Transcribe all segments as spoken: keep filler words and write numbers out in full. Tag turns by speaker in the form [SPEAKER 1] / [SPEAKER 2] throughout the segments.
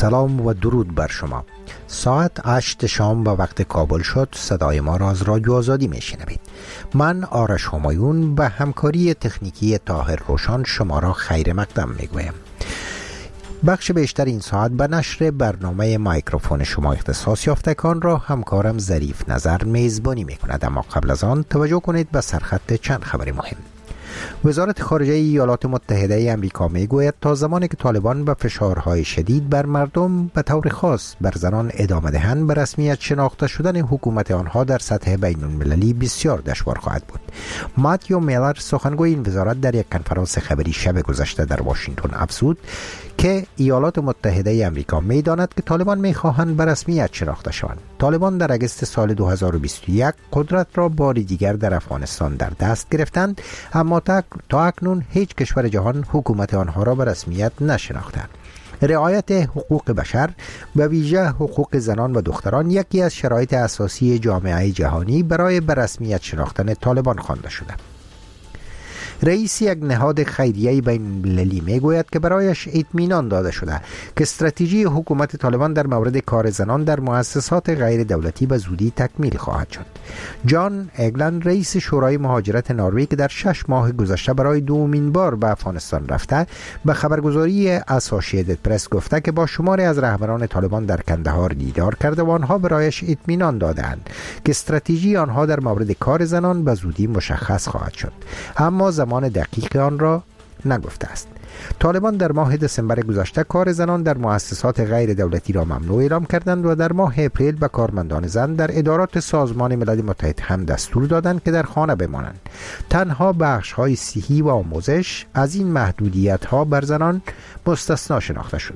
[SPEAKER 1] سلام و درود بر شما. ساعت هشت شام به وقت کابل شد. صدای ما را از رادیو آزادی میشنوید. من آرش همایون به همکاری تکنیکی طاهر روشان شما را خیر مقدم میگویم. بخش بیشتر این ساعت به نشر برنامه مایکروفون شما اختصاص یافتگان را همکارم ظریف نظر میزبانی میکند، اما قبل از آن توجه کنید به سرخط چند خبر مهم. وزارت خارجه ایالات متحده آمریکا میگوید تا زمانی که طالبان به فشارهای شدید بر مردم به طور خاص بر زنان ادامه دهند، به رسمیت شناخته شدن حکومت آنها در سطح بین المللی بسیار دشوار خواهد بود. ماتیو میلر سخنگوی این وزارت در یک کنفرانس خبری شب گذشته در واشنگتن افزود که ایالات متحده آمریکا می‌داند که طالبان می‌خواهند به رسمیت شناخته شوند. طالبان در اگست سال دو هزار و بیست و یک قدرت را بار دیگر در افغانستان در دست گرفتند، اما تا اکنون هیچ کشور جهان حکومت آنها را به رسمیت نشناختند. رعایت حقوق بشر و ویژه حقوق زنان و دختران یکی از شرایط اساسی جامعه جهانی برای به رسمیت شناختن طالبان خوانده شده. رئیس یک نهاد خیریه بین المللی میگوید که برایش اطمینان داده شده که استراتژی حکومت طالبان در مورد کار زنان در مؤسسات غیر دولتی به زودی تکمیل خواهد شد. جان اگلند رئیس شورای مهاجرت نروژ که در شش ماه گذشته برای دومین بار به افغانستان رفته، به خبرگزاری اسوسییتد پرس گفته که با شماری از رهبران طالبان در کندهار دیدار کرده و آنها برایش اطمینان دادند که استراتژی آنها در مورد کار زنان به زودی مشخص خواهد شد، اما زمان دقیق آن را نگفته است. طالبان در ماه دسامبر گذشته کار زنان در مؤسسات غیر دولتی را ممنوع اعلام کردند و در ماه اپریل به کارمندان زن در ادارات سازمان ملل متحد هم دستور دادند که در خانه بمانند. تنها بخش‌های صحی و آموزش از این محدودیت‌ها بر زنان مستثنا شناخته شده.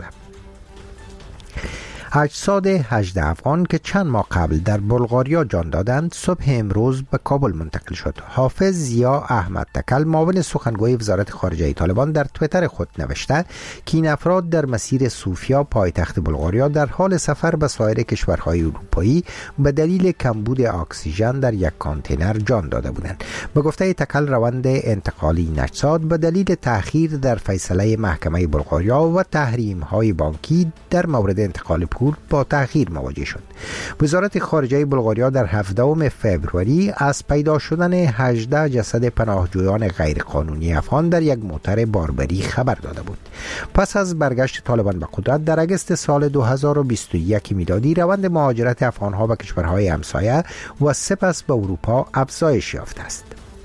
[SPEAKER 1] اجساد هجده افغان که چند ماه قبل در بلغاریا جان دادند صبح امروز به کابل منتقل شد. حافظ ضیا احمد تکل معاون سخنگوی وزارت خارجه طالبان در توییتر خود نوشته که این افراد در مسیر صوفیا پایتخت بلغاریا در حال سفر به سایر کشورهای اروپایی به دلیل کمبود اکسیژن در یک کانتینر جان داده بودند. به گفته تکل روند انتقالی این اجساد به دلیل تأخیر در فیصله محکمه بلغاریا و تحریم‌های بانکی در مورد انتقال پول با تأخیر مواجه شد. وزارت خارجه بلغاریا در هفدهم فوریه از پیدا شدن هجده جسد پناهجویان غیرقانونی افغان در یک موتر باربری خبر داده بود. پس از برگشت طالبان به قدرت در اگست سال دو هزار و بیست و یک میلادی، روند مهاجرت افغانها به کشورهای همسایه و سپس به اروپا افزایش یافته است.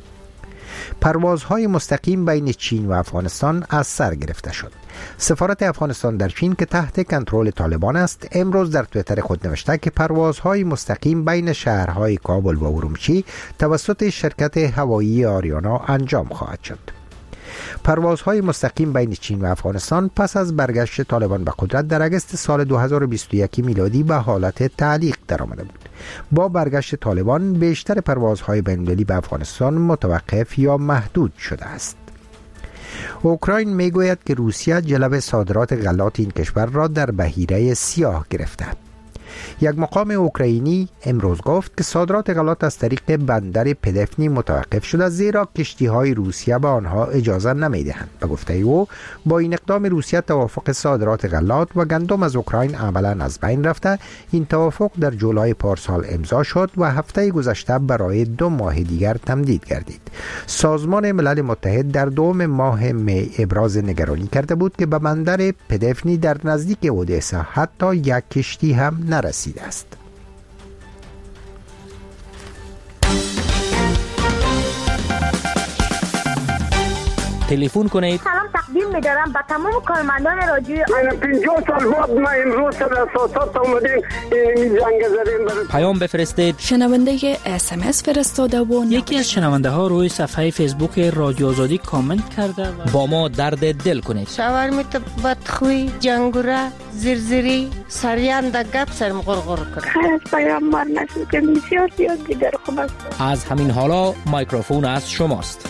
[SPEAKER 1] پروازهای مستقیم بین چین و افغانستان از سر گرفته شد. سفارت افغانستان در چین که تحت کنترل طالبان است، امروز در توییتر خود نوشته که پروازهای مستقیم بین شهرهای کابل و ارومچی توسط شرکت هوایی آریانا انجام خواهد شد. پروازهای مستقیم بین چین و افغانستان پس از برگشت طالبان به قدرت در اگست سال دو هزار و بیست و یک میلادی به حالت تعلیق درآمده بود. با برگشت طالبان بیشتر پروازهای بین‌المللی به افغانستان متوقف یا محدود شده است. اوکراین میگوید که روسیه جلب صادرات غلات این کشور را در بحیره سیاه گرفته. یک مقام اوکراینی امروز گفت که صادرات غلات از طریق بندر پدفنی متوقف شده، زیرا کشتی‌های روسیه به آنها اجازه نمی‌دهند. به گفته او، با این اقدام روسیه توافق صادرات غلات و گندم از اوکراین عملاً از بین رفته. این توافق در جولای پارسال امضا شد و هفته گذشته برای دو ماه دیگر تمدید گردید. سازمان ملل متحد در دوم ماه می ابراز نگرانی کرده بود که به بندر پدفنی در نزدیک اودسا حتی یک کشتی هم نرسیده است.
[SPEAKER 2] تلفن کنید.
[SPEAKER 3] سلام تقدیم می‌دارم به تمام کارمندان رادیو.
[SPEAKER 4] من پنجاه سال بعد ما امروز سر اساسات اومدیم این جنگ زدیم.
[SPEAKER 2] پیام بفرستید.
[SPEAKER 5] شنونده اس ام اس فرستاده و
[SPEAKER 6] یکی از شنونده ها روی صفحه فیسبوک رادیو آزادی کامنت کرده و
[SPEAKER 2] با ما درد دل کنید.
[SPEAKER 7] شاورمیت بدخوی جنگوره زرزری سریان د گپ سرم غرغر کرد.
[SPEAKER 3] از پیام مار نشد که بسیار زیاد دیگر خوب است.
[SPEAKER 2] از همین حالا میکروفون از شماست.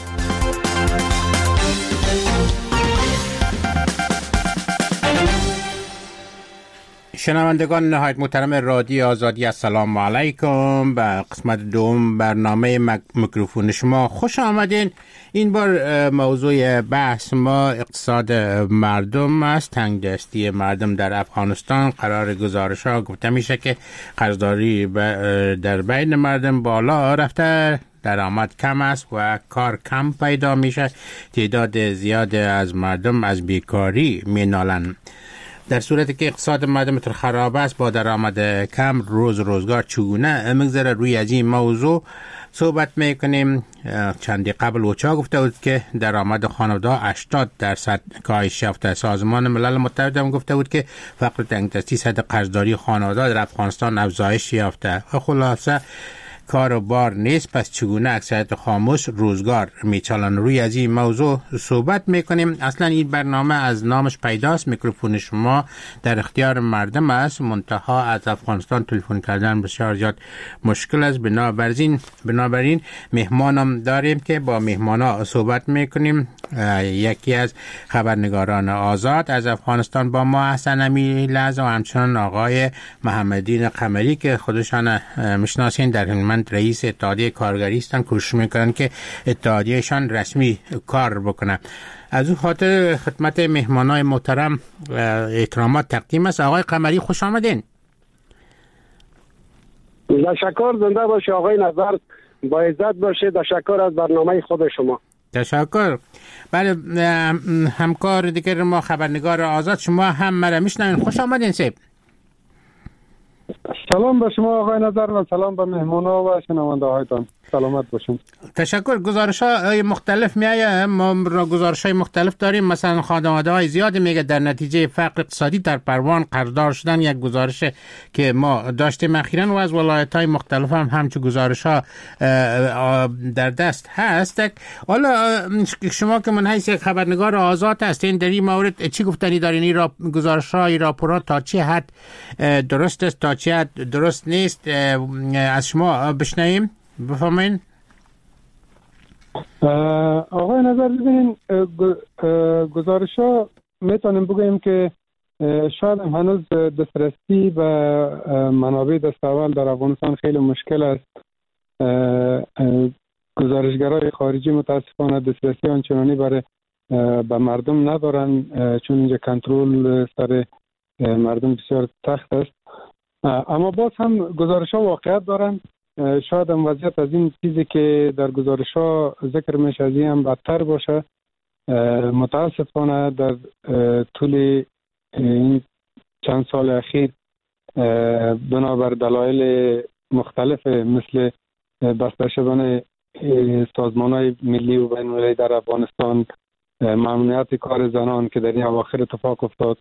[SPEAKER 8] شنوندگان نهایت محترم رادیو آزادی، السلام علیکم. به قسمت دوم برنامه میکروفون شما خوش آمدین. این بار موضوع بحث ما اقتصاد مردم است، تنگ دستی مردم در افغانستان. قرار گزارش ها گفته میشه که قرضداری در بین مردم بالا رفته، درآمد کم است و کار کم پیدا میشه. تعداد زیاد از مردم از بیکاری مینالند. در صورتی که اقتصاد مردم تر خراب است، با درآمد کم روز روزگار چگونه مگذره، روی از این موضوع صحبت میکنیم. چندی قبل اوچا گفته بود که درآمد خانواده هشتاد درصد کاهش یافته. سازمان ملل متحد هم گفته بود که فقر تنگدستی سطح قرضداری خانواده در افغانستان افزایش یافته. خلاصه کار و بار نیست، پس چگونه اکثریت خاموش روزگار میچالن؟ روی از این موضوع صحبت میکنیم. اصلا این برنامه از نامش پیداست، میکروفون شما در اختیار مردم است، منتها از افغانستان تلفن کردن بسیار زیاد مشکل است. بنابراین بنابراین مهمانم داریم که با مهمانا صحبت میکنیم. یکی از خبرنگاران آزاد از افغانستان با ما حسن امیرلحظ و همچنان آقای محمدین قمری که خودشان میشناسین، در من رئیس اتحادیه کارگری هستند، کوشش میکنن که اتحادیهشان رسمی کار بکنه. از اون خاطر خدمت مهمانای محترم احترامات تقدیم است. آقای قمری خوش آمدین.
[SPEAKER 4] تشکر، زنده باشه آقای نظر، با عزت باشه. تشکر از برنامه خود شما.
[SPEAKER 8] تشکر. بله، همکار دیگر ما خبرنگار آزاد، شما هم مرا میشنوین. خوش آمدین سیب.
[SPEAKER 9] سلام به شما آقای نظر و سلام به مهمانا و شنونده هایتان. سلامت باشین.
[SPEAKER 8] تشکر. گزارش های مختلف میایه، ما را گزارش های مختلف داریم. مثلا خانواده های زیادی میگه در نتیجه فقر اقتصادی در پروان قرضدار شدن. یک گزارش که ما داشتیم اخیراً و از ولایت های مختلف هم همچو گزارش ها در دست هست. حالا شما که من حیث یک خبرنگار آزاد هستین، در این مورد چی گفتنی دارین؟ این را گزارش های راپورات تا چه حد درست است، تا چه حد درست نیست؟ از شما بشنویم، بفهمین.
[SPEAKER 9] آقای نظر ببینین، گزارش ها میتونیم بگوییم که شاید هنوز دسترسی به منابع دست اول در افغانستان خیلی مشکل است. گزارشگرای خارجی متاسفانه دسترسی آنچنانی برای به مردم ندارن، چون اینجا کنترل سر مردم بسیار سخت است. اما باز هم گزارش ها واقعیت دارن. شاید هم وضعیت از این چیزی که در گزارش ها ذکر میشه از این هم بدتر باشه. متاسفانه در طول این چند سال اخیر بنابر دلایل مختلف مثل بسته شدن سازمان های ملی و بین المللی در افغانستان، ممنوعیت کار زنان که در این اواخر اتفاق افتاد،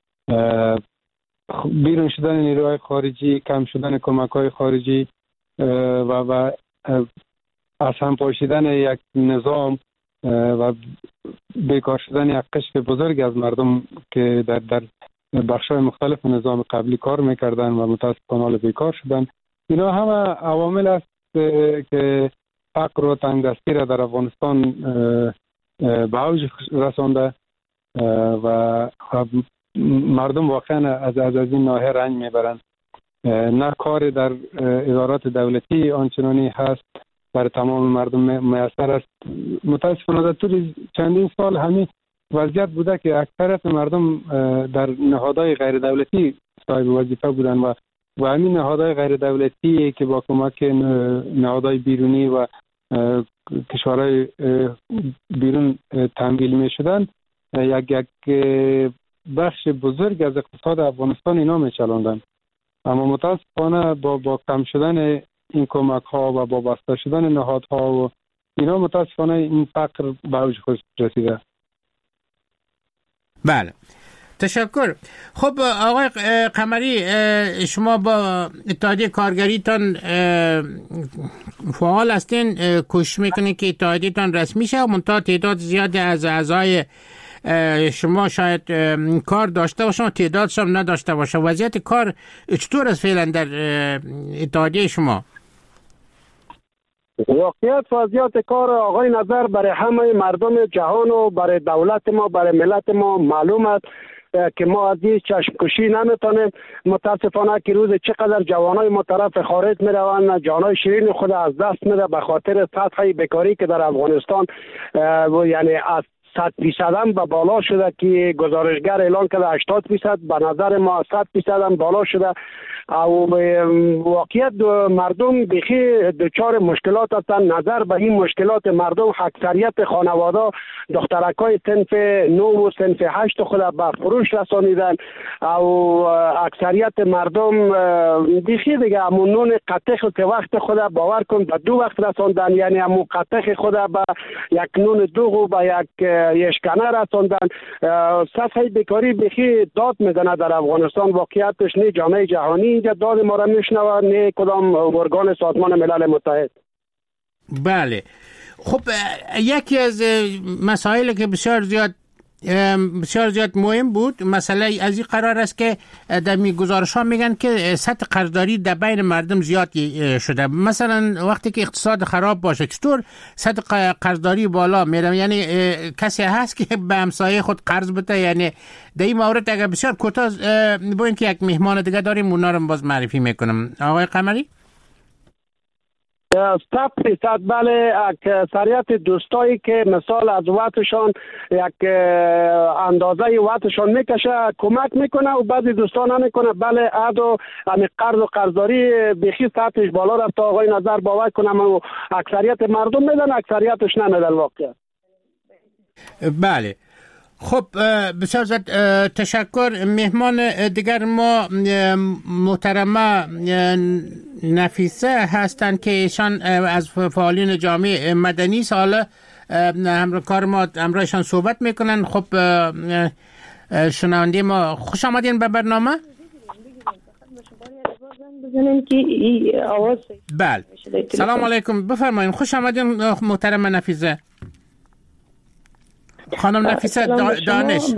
[SPEAKER 9] بیرون شدن نیروهای خارجی، کم شدن کمک های خارجی و و از هم پاشیدن یک نظام و بیکار شدن یک قشر بزرگ از مردم که در در بخش‌های مختلف نظام قبلی کار میکردن و متاسفانه حال بیکار شدن. اینا همه عوامل است که فقر و تنگدستی را در افغانستان به اوج رسانده و مردم واقعا از از این ناحیه رنج میبرند. نه کار در ادارات دولتی آنچنانی هست برای تمام مردم میسر است. متاسفانه در طول چندین سال همین وضعیت بوده که اکثریت مردم در نهادهای غیر دولتی صاحب وظیفه بودن و و همین نهادهای غیر دولتی که با کمک نهادهای بیرونی و کشورهای بیرون تمویل می شدن یک یک بخش بزرگ از اقتصاد افغانستان اینا می چلاندن. اما متاسفانه با با کم شدن این کمک ها و با بسته شدن نهادها و اینا متاسفانه این فقر به اوج خود رسیده.
[SPEAKER 8] بله، تشکر. خب آقای قمری، شما با اتحادیه کارگریتان فعال هستین، کوشش میکنین که اتحادیه‌تان رسمی شه، منتها تعداد زیادی از اعضای شما شاید کار داشته باشن و تعدادش هم نداشته باشه. وضعیت کار چطور است فعلا در اتحادیه شما؟
[SPEAKER 4] واقعیت وضعیت کار آقای نظر برای همه مردم جهان و برای دولت ما، برای ملت ما معلوم است. که ما از این چشم کشی نمیتونیم. متاسفانه که روز چقدر جوانای ما طرف خارج میروند، جانای شیرین خود از دست میده به خاطر سطح بیکاری که در افغانستان یعنی از صد فیصد هم به بالا شده که گزارشگر اعلان کرده هشتاد فیصد. به نظر ما صد فیصد هم بالا شده. او واقعیت مردم بخی دچار مشکلات هستند. نظر به این مشکلات مردم اکثریت خانواده دخترکای صنف نو و صنف هشت خود به فروش رسانیدن. او اکثریت مردم بخی دیگه همون نون قطخ که وقت خود باور کن به دو وقت رساندن، یعنی همون قطخ خود به یک نون دوغ به یک یشکنه رساندن. سطح بیکاری بخی داد میزنه در افغانستان. واقعیتش نه جامعه جهانی اینجا داد ما را میشنوه نه کدام ارگان سازمان ملل متحد.
[SPEAKER 8] بله خب یکی از مسائلی که بسیار زیاد بسیار زیاد مهم بود مسئله از این قرار است که در می گزارش ها میگن که سطح قرضداری در بین مردم زیاد شده. مثلا وقتی که اقتصاد خراب باشه چطور سطح قرضداری بالا میره؟ یعنی کسی هست که به همسایه خود قرض بده؟ یعنی در این مورد اگر بسیار کوتاه بگوین که یک مهمان دیگه داریم اونا رو باز معرفی میکنم. آقای قمری؟
[SPEAKER 4] صد فیصد بله. اکثریت دوستایی که مثال از وقتشان یک اندازه وقتشان میکشه کمک میکنه و بعضی دوستان نمیکنه. بله ادو همین قرض و قرضداری بخی سطحش بالا رفت. آقای نظر باور کنم و اکثریت مردم میدن اکثریتش نمیدن واقعا.
[SPEAKER 8] بله خب بسیار زیاد تشکر. مهمان دیگر ما محترمه نفیسه هستند که ایشان از فعالین جامعه مدنی است. حالا همراه کار ما همراهشان صحبت میکنن. خب شنونده ما خوش آمدین به برنامه. بله سلام علیکم بفرمایید. خوش آمدین محترمه نفیسه. خانم نفیسه دانش.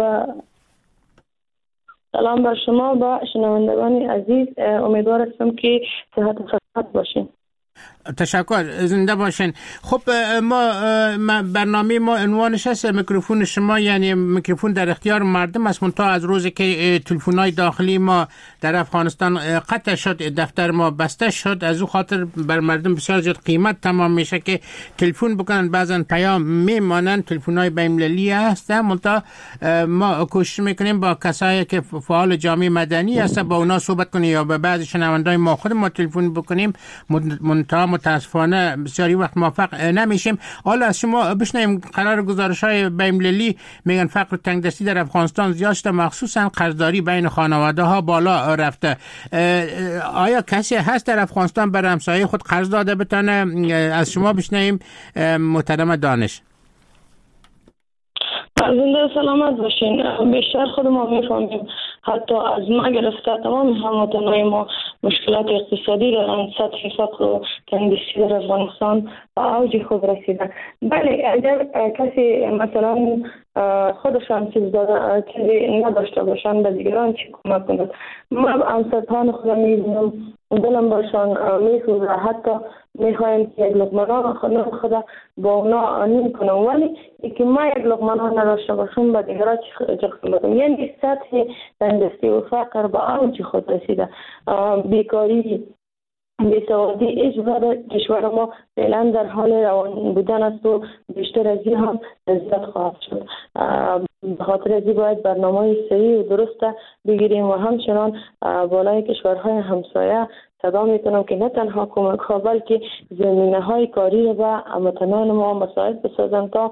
[SPEAKER 10] سلام بر شما و شنوندگان عزیز. امیدوار هستم که صحت و سلامت باشین.
[SPEAKER 8] تشکر زنده باشین. خب ما برنامه ما عنوانش هست میکروفون شما، یعنی میکروفون در اختیار مردم است. منتها از روزی که تلفن‌های داخلی ما در افغانستان قطع شد، دفتر ما بسته شد، از او خاطر بر مردم بسیار زیاد قیمت تمام میشه که تلفن بکنن. بعضن پیام میمانن. تلفن‌های بین‌المللی هست. منتها ما کوشش میکنیم با کسایی که فعال جامعه مدنی هست با اونا صحبت کنیم یا به بعضی شنونده‌های ما خود ما تلفن بکنیم. منتها متاسفانه بسیاری وقت موفق نمیشیم. حالا از شما بشنویم قرار گزارش‌های بین‌المللی میگن فقر و تنگدستی در افغانستان زیاد شده، مخصوصا قرضداری بین خانواده‌ها بالا رفته. آیا کسی هست در افغانستان برای همسایه خود قرض داده بتونه؟ از شما بشنویم محترم دانش.
[SPEAKER 10] زنده سلامت باشین. بیشتر خود ما میفهمیم، حتی از ما گرفته تمام هموطنان ما مشکلات اقتصادی دارن. سطح فقر و تنگدستی در افغانستان به اوج خود رسیده. بله اگر کسی مثلا خودشان چیز داده چیزی نداشته باشن به دیگران چی کمک کند؟ ما همسران خودم میبینم دلم باشن میسوزه، حتی میخوایم که یک لقمه نان خود با اونا نیم کنم، ولی که ما یک لقمه نان نداشته باشم به دیگران چی کنم؟ یعنی سطح تنگدستی و فقر به اوج خود رسیده. بیکاری، بیسوادی ایش بر کشور ما فعلا در حال روان بودن است و بیشتر از این هم زیاد خواهد شد. به خاطر از این باید برنامه صحیح و درست بگیریم و همچنان بالای کشورهای همسایه صدا میکنم که نه تنها کمک ها بلکه زمینه های کاری و هموطنان ما مساعد بسازند تا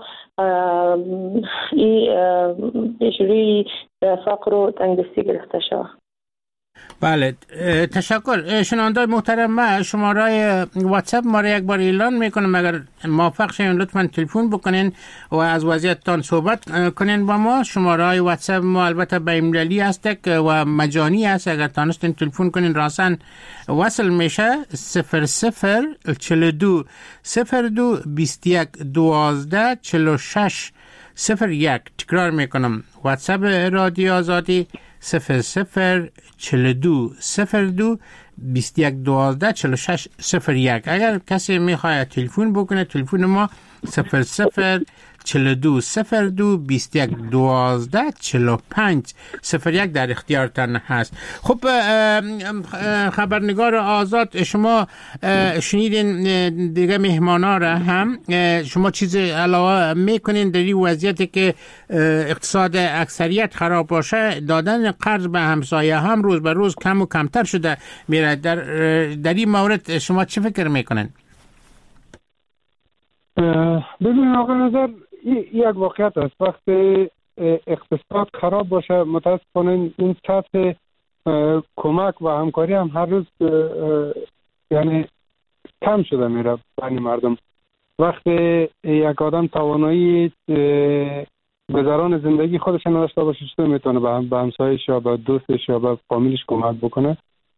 [SPEAKER 10] این پیشروی فقر و تنگدستی گرفته شود.
[SPEAKER 8] بله تشکر. شنوندگان محترم شماره واتساپ ما را یک بار اعلان میکنم، اگر موافق شوین لطفا تلفن بکنین و از وضعیتتان صحبت کنین با ما. شماره های واتساپ ما البته بین‌المللی هست و مجانی است. اگر تانستین تلفن کنین راسن وصل میشه. صفر صفر چهل و دو صفر دو بیست و یک دوازده چهل و شش صفر یک. تکرار میکنم واتساپ رادیو آزادی صفر صفر چهل و دو صفر دو بیست و یک دوازده چهل و شش صفر یک. اگر کسی میخواد تلفن بکنه تلفن ما صفر صفر چهل و دو صفر دو بیست و یک دوازده چهل و پنج صفر یک در اختیارتان هست. خب خبرنگار آزاد، شما شنیدین دیگه مهمانا را هم، شما چیز علاوه میکنین در این وضعیتی که اقتصاد اکثریت خراب باشه؟ دادن قرض به همسایه هم روز به روز کم و کمتر شده میره. در در این مورد شما چه فکر میکنین؟
[SPEAKER 9] ببینید آقا نظر، یک واقعیت است. وقتی اقتصاد خراب باشه متاسفانه این سطح کمک و همکاری هم هر روز یعنی کم شده میره بین مردم. وقتی یک آدم توانایی گذران زندگی خودش نداشته باشه چطور میتونه به همسایه‌اش یا به دوستش یا به فامیلش کمک بکنه؟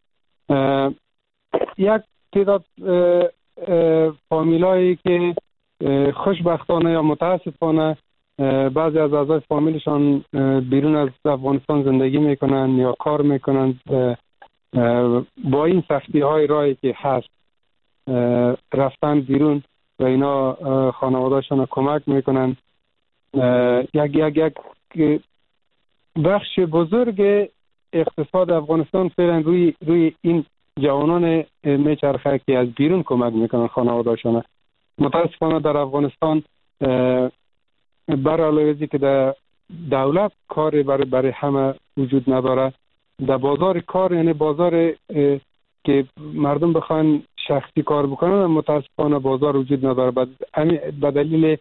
[SPEAKER 9] یک تعداد فامیلایی که خوشبختانه یا متاسفانه بعضی از اعضای فامیلشان بیرون از افغانستان زندگی میکنن یا کار میکنن، با این سختی های راهی که هست رفتن بیرون و اینا خانوادهشان کمک میکنن. یک یک یک بخش بزرگ اقتصاد افغانستان فعلا روی روی این جوانان میچرخه که از بیرون کمک میکنن خانوادهشان. متاسفانه در افغانستان برای علاوه که در دولت کاری برای برای همه وجود نداره، در بازار کار یعنی بازار که مردم بخوان شخصی کار بکنن متاسفانه بازار وجود نداره. به دلیل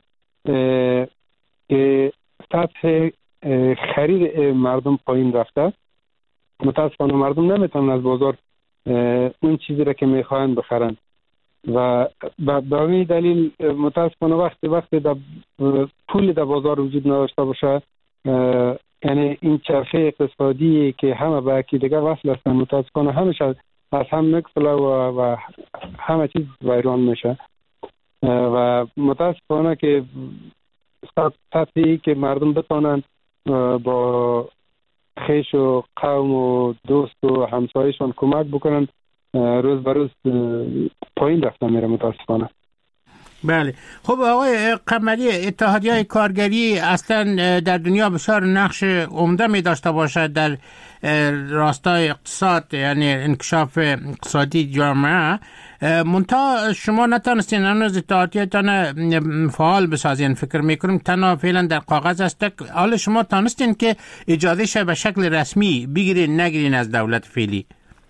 [SPEAKER 9] که سطح خرید مردم پایین رفته متاسفانه مردم نمیتونن از بازار اون چیزی را که میخواین بخرن و به همین دلیل متاسفانه وقتی وقتی در پول در بازار وجود نداشته باشه، یعنی این چرخه اقتصادی که همه به یکی دیگر وصل هستن متاسفانه همیشه از هم میگسله و, و همه چیز ویران میشه و متاسفانه که سطحی که مردم بتانن با خیش و قوم و دوست و همسایشان کمک بکنن روز به روز پایین رفته میره متاسفانه.
[SPEAKER 8] بله. خب آقای قمری، اتحادیه کارگری اصلا در دنیا بسیار نقش عمده می داشته باشد در راستای اقتصاد، یعنی انکشاف اقتصادی جامعه. منتها شما نتانستین هنوز اتحادیه‌تان فعال بسازین. فکر میکنم تنها فعلا در کاغذ است. حالا شما تانستین که اجازهش به شکل رسمی بگیرین نگیرین از دولت فعلی؟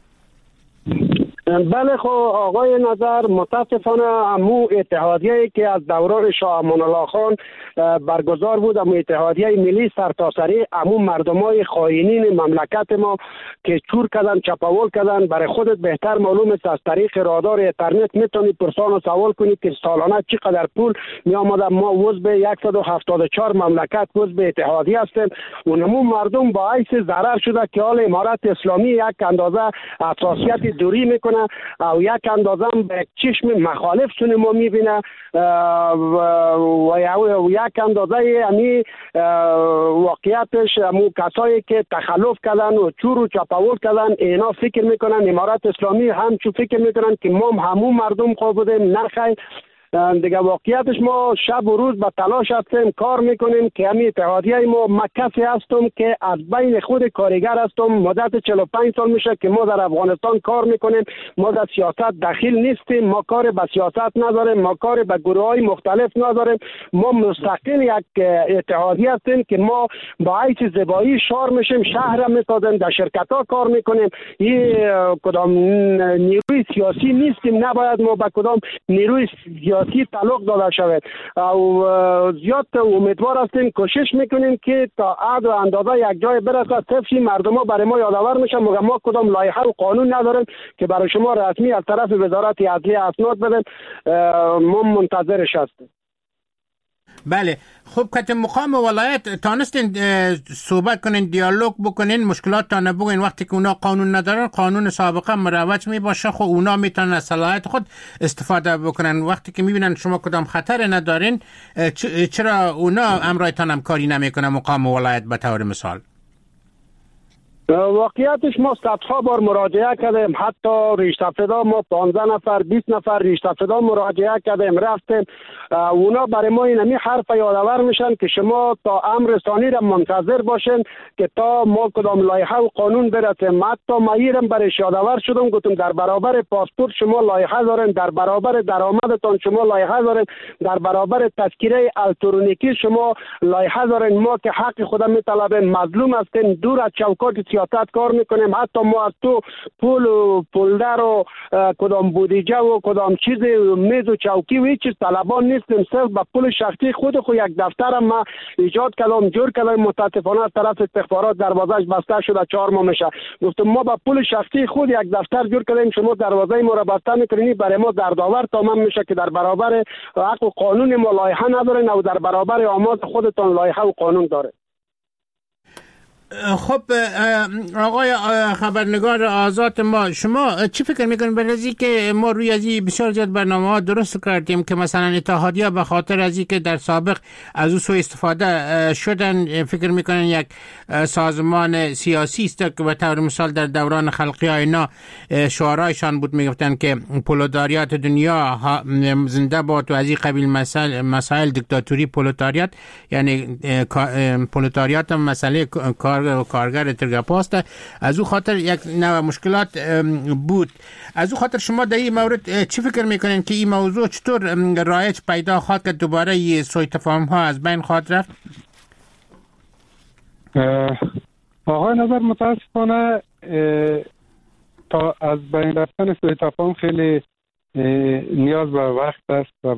[SPEAKER 4] بله. خب آقای نظر، متاسفانه امو اتحادیه‌ای که از دوران شاه امان الله خان برگزار بود، امو اتحادیه ملی سرتاسری، امو مردمای خائنین مملکت ما که چور کردن، چپاول کردن، برای خودت بهتر معلوم است از طریق رادار اینترنت میتونی پرسان و سوال کنی که سالانه چقدر پول می آمده. ما عضو صد و هفتاد و چهار مملکت عضو اتحادیه هستیم. اونمو مردم با عیس ضرر شده که حال امارت اسلامی یک اندازه اساسیت دوری میکنه او یک اندازه به چشم مخالف سون ما میبینه و یک اندازه امی واقعیتش امو کسایی که تخلف کردن و چور و چپاول کردن اینا فکر میکنن امارت اسلامی هم چو فکر میکنن که ما همون مردم خوب بودیم. نخیر دیگه واقعیتش ما شب و روز به تلاش هستیم، کار میکنیم که همین اتحادیه ما ما کسی هستم که از بین خود کارگر هستم. مدت چهل و پنج سال میشه که ما در افغانستان کار میکنیم. ما در سیاست دخیل نیستیم، ما کار به سیاست نداریم، ما کار به گروه های مختلف نداریم. ما مستقل یک اتحادیه هستیم که ما با عیش زیبایی شعار میشیم، شهر میسازیم، در شرکت ها کار میکنیم. این کدام نیروی سیاسی نیستیم، نباید ما به کدام نیروی سیاسی تعلق داده شود. او زیاد امیدوار هستیم، کوشش میکنیم که تا حد و اندازه یک جای برسه. طفلی مردم ها برای ما یادآور میشن مگر ما کدام لایحه و قانون نداریم که برای شما رسمی از طرف وزارت عدلیه اسناد بدن. ما منتظرش هستیم.
[SPEAKER 8] بله. خب کت مقام ولایت تانستین صحبت کنین، دیالوگ بکنین، مشکلات تا نبگین؟ وقتی که اونا قانون ندارن، قانون سابقه مروج می باشه، خب اونا میتونن از صلاحیت خود استفاده بکنن. وقتی که میبینن شما کدام خطر ندارین، چرا اونا امرایتان هم کاری نمیکنه مقام ولایت به طور مثال؟
[SPEAKER 4] واقعیتش ما صدها بار مراجعه کردیم، حتی ریشتر فدا ما پانزده نفر بیست نفر ریشتر فدا مراجعه کردیم رفتیم. اونا برای ما اینمی حرف یادآور میشن که شما تا امر ثانی را منتظر باشین که تا ما کدام لایحه و قانون برسیم. حتی ما ایرم برایش یادآور شدم، گفتم در برابر پاسپورت شما لایحه دارین، در برابر درآمدتان شما لایحه دارین، در برابر تذکره الکترونیکی شما لایحه دارین. ما که حق خودم میطلبیم، مظلوم هستیم، دور از چوکات سیاست کار میکنیم. حتی ما از تو پول و پولدر و کدام بودجه و کدام چیز میز و چوکی و هیچ چیز طلبان نیستیم. صرف با پول شخصی خود خود یک دفتر ما ایجاد کردم، جور کردم. متاسفانه از طرف استخبارات دروازهش بسته شده، چهار ماه میشه. گفتم ما با پول شخصی خود یک دفتر جور کردیم، شما دروازه ما را بسته میکنید. برای ما دردآور تمام میشه که در برابر حق و قانون ما لایحه ندارین و در برابر آماز خودتان لایحه و قانون داره.
[SPEAKER 8] خب آقای خبرنگار آزاد، ما شما چی فکر میکنید برای از که ما روی از این بسیار زیاد برنامه ها درست کردیم که مثلا اتحادیه به خاطر از که در سابق از او سوء استفاده شدن فکر میکنن یک سازمان سیاسی است که به طور مثال در دوران خلقی ها اینا شعارایشان بود، میگفتن که پولداریات دنیا زنده باد و از این قبیل مسائل مسائل دیکتاتوری پولداریات، یعنی پولداریات هم مسئله کار و کارگر ترگپاست. از او خاطر یک نوع مشکلات بود. از او خاطر شما در این مورد چی فکر میکنین که این موضوع چطور رایج پیدا خواهد که دوباره یه سوء تفاهم ها از بین خواهد رفت؟
[SPEAKER 9] آقای نظر متاسفانه تا از بین رفتن سوء تفاهم خیلی نیاز به وقت است و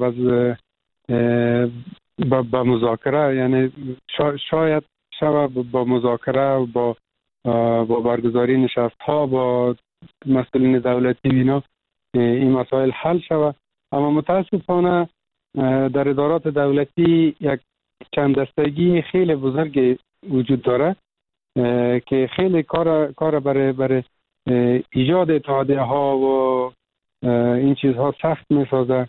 [SPEAKER 9] به مذاکره، یعنی شاید شب با مذاکره و با با برگزاری نشست ها با مسئولین دولتی اینا این مسائل حل شود. اما متاسفانه در ادارات دولتی یک چند دستگی خیلی بزرگ وجود داره که خیلی کار کار برای برای ایجاد اتحادیه ها و این چیزها سخت می سازه.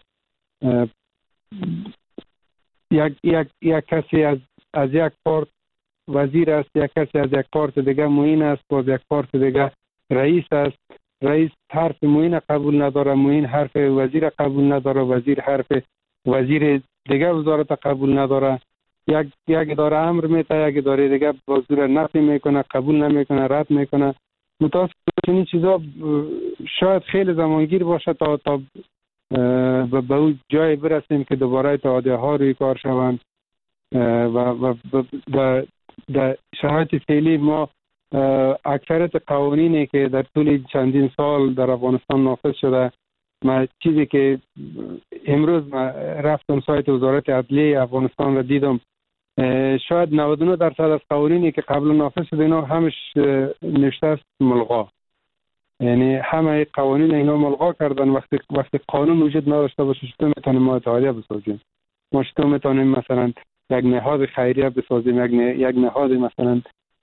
[SPEAKER 9] یک یک یک کسی از از یک پارت وزیر است، یک کسی از یک پارت دیگه معین است، باز یک پارت دیگه رئیس است. رئیس حرف معین قبول نداره، معین حرف وزیر قبول نداره، وزیر حرف وزیر دیگه وزارت قبول نداره. یک یک اداره امر میته، یک اداره دیگه با زور نفی میکنه، قبول نمیکنه، رد میکنه. متاسفانه این چیزا شاید خیلی زمانگیر باشه تا تا به اون جای برسیم که دوباره اتحادیه ها روی کار شوند و و در در شرایط فعلی ما اکثریت قوانینی که در طول چندین سال در افغانستان نافذ شده، ما چیزی که امروز ما رفتم سایت وزارت عدلیه افغانستان را دیدم، شاید نود و نه درصد از قوانینی که قبلا نافذ شده اینا همش نوشته است ملغا. یعنی همه قوانین اینا ملغا کردن. وقتی وقتی قانون وجود نداشته باشه چطور میتونیم ما اتحادیه بسازیم؟ ما چطور میتونیم مثلا یک نهاد خیریه بسازیم، یک یک نهاد مثلا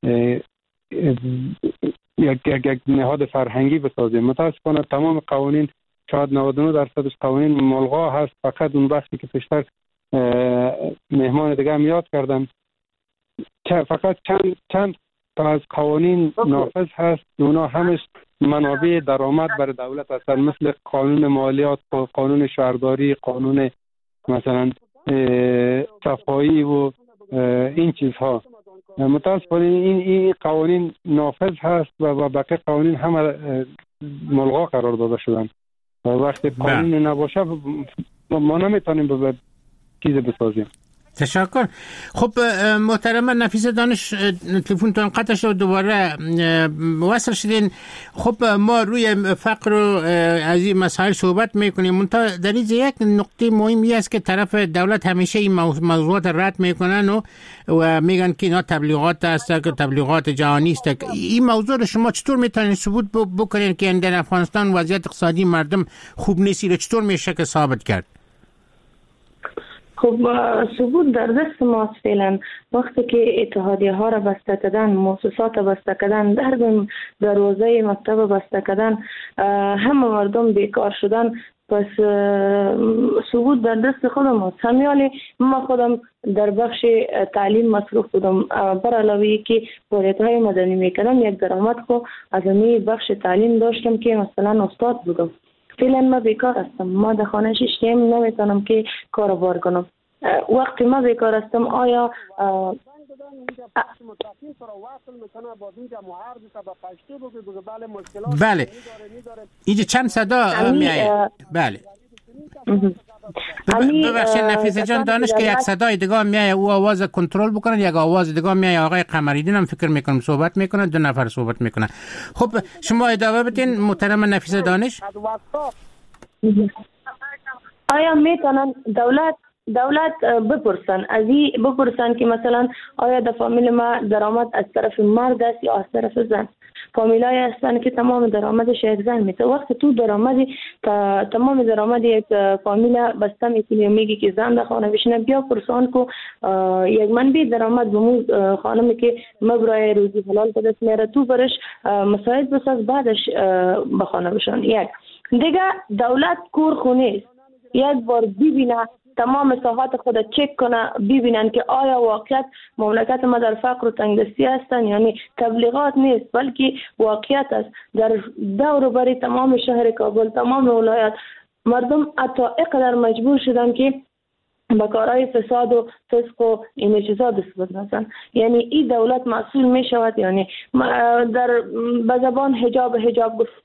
[SPEAKER 9] یک یک نهاد فرهنگی بسازیم؟ متاسفانه تمام قوانین، شاید نود و نه درصدش قوانین ملغا هست. فقط اون بخشی که پیشتر مهمان دیگه هم یاد کردم، فقط چند چند تا از قوانین نافذ هست. اونا همش منابع درآمد برای دولت هستن، مثل قانون مالیات، قانون شهرداری، قانون مثلا صفایی و این چیزها. متاسفانه این این قوانین نافذ هست و بقیه قوانین همه ملغا قرار داده شدن. و وقتی قانون نباشه ما نمیتونیم به چیز بسازیم.
[SPEAKER 8] تشکر. خب محترم نفیس دانش، تلفنتون قطع شد، دوباره وصل شدین. خب ما روی فقر و از این مسائل صحبت میکنیم، منتها در این یک نقطه مهمی است که طرف دولت همیشه این موضوعات رد میکنن و, و میگن که اینا تبلیغات است، که تبلیغات جهانی است. این موضوع رو شما چطور میتونید ثبوت بکنید که در افغانستان وضعیت اقتصادی مردم خوب نیست؟ رو چطور میشه که ثابت کرد؟
[SPEAKER 10] خب ثبوت در دست ماست فعلا. وقتی که اتحادیه ها را بسته کردن، مؤسسات بسته کردن، در دروازه مکتب بسته کردن، همه مردم بیکار شدن، پس سقوط در دست خودم است. همیالی من خودم در بخش تعلیم مصروف بودم، بر علاوه که فعالیت‌های مدنی میکردم یک درآمد خو از این بخش تعلیم داشتم که مثلا استاد بودم. فعلا من بیکار هستم، ما در خانه ششتیم نمیتونم که کار بار کنم. وقتی ما بیکار هستم آیا
[SPEAKER 8] بله اینجا چند صدا میآید؟ بله ببخشید نفیسه جان دانش که یک صدای دیگه میآید، او آواز کنترل بکنن، یک آواز دیگه میآید آقای قمریدین هم فکر میکنم صحبت میکنن، دو نفر صحبت میکنن. خب شما ادامه بدین محترم نفیسه دانش.
[SPEAKER 10] آیا میتونن دولت دولت بپرسن از این بپرسن که مثلا آیا در فامیل ما درآمد از طرف مرد است یا از طرف زن؟ فامیلای هستن که تمام درآمدش یک زن میده. وقتی تو درآمدی تا تمام درآمد یک فامیل بسته میکنی و میگی که زن در خانه بشینه، بیا پرسان کو یک منبع درآمد بمون خانمی که مبرای روزی حلال به دست میاره، تو برش مساعد بساز بعدش به خانه بشن. یک دیگه دولت کور خونه است، یک بار ببینه تمام ساحات خود چک کنه، ببینن که آیا واقعیت مملکت ما در فقر و تنگدستی هستن، یعنی تبلیغات نیست بلکه واقعیت است. در دور و بر تمام شهر کابل، تمام ولایت مردم حتی اینقدر مجبور شدن که به کارهای فساد و فسق و این چیزا دست بزنن. یعنی این دولت مسئول می شود، یعنی در به زبان حجاب حجاب گفت.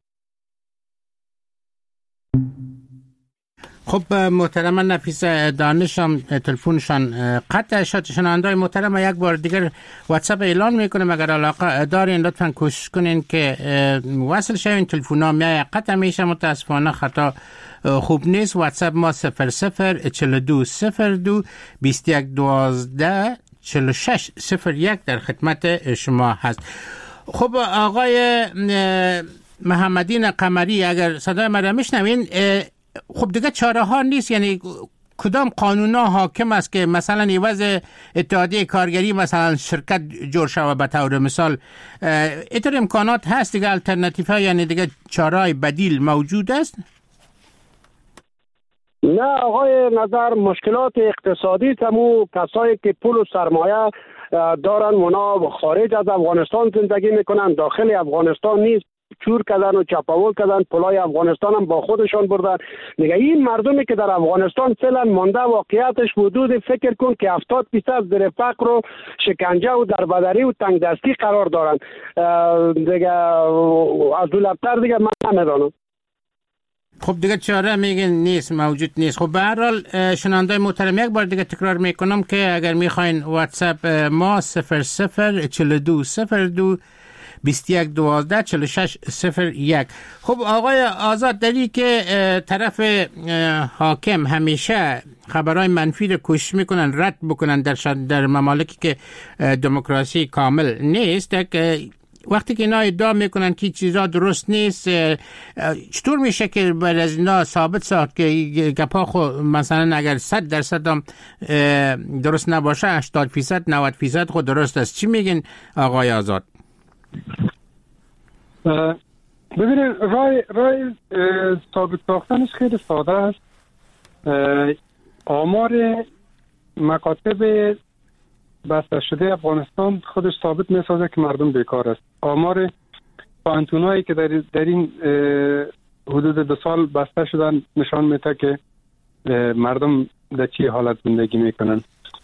[SPEAKER 8] خب محترم نفیس دانش هم تلفنشان قطع شد. شنونده‌های محترم یک بار دیگر واتساپ اعلان میکنم اگر علاقه دارین لطفا کوشش کنین که وصل شوین. تلفن‌ها میای قطع میشه، متاسفانه خطا خوب نیست. واتساپ ما صفر صفر چهل و دو صفر دو بیست و یک دوازده چهل و شش صفر یک در خدمت شما هست. خب آقای محمدین قمری اگر صدای مرا میشنوین، خب دیگه چاره ها نیست، یعنی کدام قانونا حاکم است که مثلا عوض اتحادیه کارگری مثلا شرکت جور شود به طور مثال؟ اینطور امکانات هست دیگه، الटरनेटिव ها یعنی دیگه چاره بدیل موجود است؟
[SPEAKER 4] نه آقای نظر، مشکلات اقتصادی تمو کسایی که پول و سرمایه دارن اونا خارج از افغانستان زندگی میکنن، داخل افغانستان نیست، چور کردن و چپاول کردن، پولای افغانستان هم با خودشان بردن. دیگه این مردمی که در افغانستان فعلا مانده واقعیتش حدود فکر کن که هفتاد درصد در فقر و شکنجه و دربدری و تنگ دستی قرار دارن. دیگه از دولت‌تر دیگه من نمیدانم.
[SPEAKER 8] خب دیگه چاره میگن نیست، موجود نیست. خب به هر حال شنونده محترم یک بار دیگه تکرار میکنم که اگر میخواین واتساپ ما صفر صفر چهل و دو صفر دو بیست و یک دوازده چهل و شش صفر یک. خب آقای آزاد، دلیل که طرف حاکم همیشه خبرهای منفی رو کوشش میکنن رد بکنن در در ممالکی که دموکراسی کامل نیست، وقتی که اینا ادعا میکنن که چیزا درست نیست، چطور میشه که بعد از اینا ثابت ساخت که گپا خو مثلا اگر صد درصد هم درست نباشه هشتاد فیصد نود فیصد خود درست است؟ چی میگین آقای آزاد؟
[SPEAKER 9] ببینید رای رای ثابت ساختنش خیلی ساده است. آمار مکاتب بسته شده افغانستان خودش ثابت میسازه که مردم بیکار است. آمار پانتونایی که در, در این حدود دو سال بسته شدن نشان میده که مردم در چی حالت زندگی میکنن.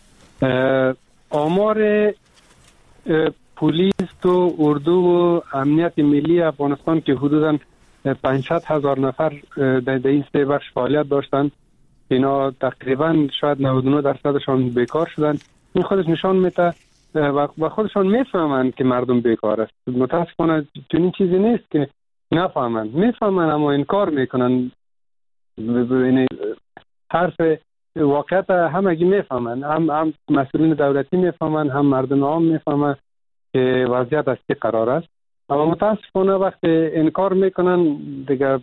[SPEAKER 9] آمار پلیس و اردو و امنیت ملی افغانستان که حدوداً پانصد هزار نفر در این سه بخش فعالیت داشتند، اینا تقریباً شاید نود و نه درصدشان بیکار شدند. این خودش نشان میده و خودشان میفهمند که مردم بیکار است. متاسفانه چنین چیزی نیست که نفهمند، میفهمند اما انکار میکنن. ببینید حرف واقعیت همگی میفهمند، هم هم مسئولین دولتی میفهمند، هم مردم عام میفهمند که وضعیت از چه قرار است. اما متاسفانه وقتی انکار میکنن دیگه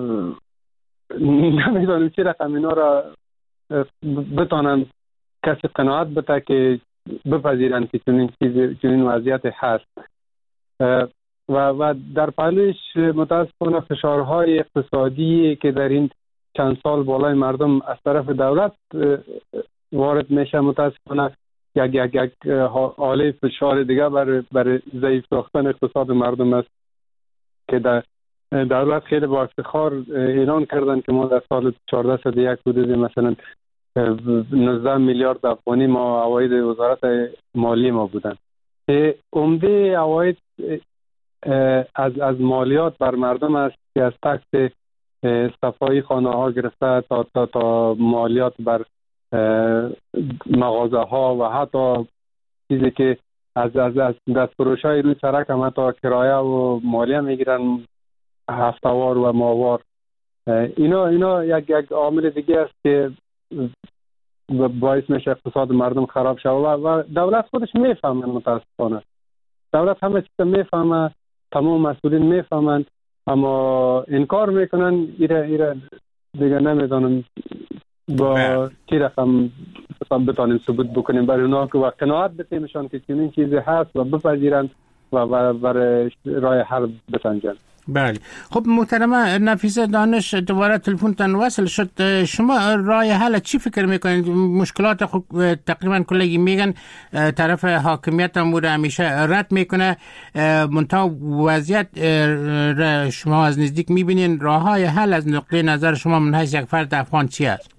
[SPEAKER 9] نمیدونم چه رقم اینا را بتانن کسی قناعت بده که بپذیرن که چنین چیز چنین وضعیت هست. و و در پهلوش متاسفانه فشارهای اقتصادی که در این چند سال بالای مردم از طرف دولت وارد میشه. متاسفانه یک یک یک حاله فشار دیگه برای برای ضعیف ساختن اقتصاد مردم است که در دولت خیلی با افتخار اعلان کردن که ما در سال چهارده صد یک حدود مثلا نوزده میلیارد افغانی ما عواید وزارت مالی ما بودن. عمده عواید از از مالیات بر مردم است که از تکس صفایی خانه ها گرفته تا تا تا مالیات بر مغازه ها و حتی چیزی که از از از دستفروش های روی سرک هم حتی کرایه و مالیه میگیرن هفته‌وار و ماهوار. اینا اینا یک یک عامل دیگه است که باعث میشه اقتصاد مردم خراب شود و, و دولت خودش میفهمه. متاسفانه دولت همه چیز میفهمه، تمام مسئولین میفهمند، اما انکار میکنن. ایره ایره دیگه نمیدونم با چی رقم بتانیم ثبوت بکنیم برای اونا که و قناعت بتیمشان که چنین چیزی هست و بپذیرن و برای راه حل بسنجن.
[SPEAKER 8] بله. خب محترمه نفیسه دانش، دوباره تلفنتان وصل شد. شما راه حل چی فکر میکنید؟ مشکلات خب تقریبا کلگی میگن طرف حاکمیت هم بوده همیشه رد میکنه، منتها وضعیت شما از نزدیک میبینین. راه های حل از نقطه نظر شما من حیث یک فرد افغان چی است؟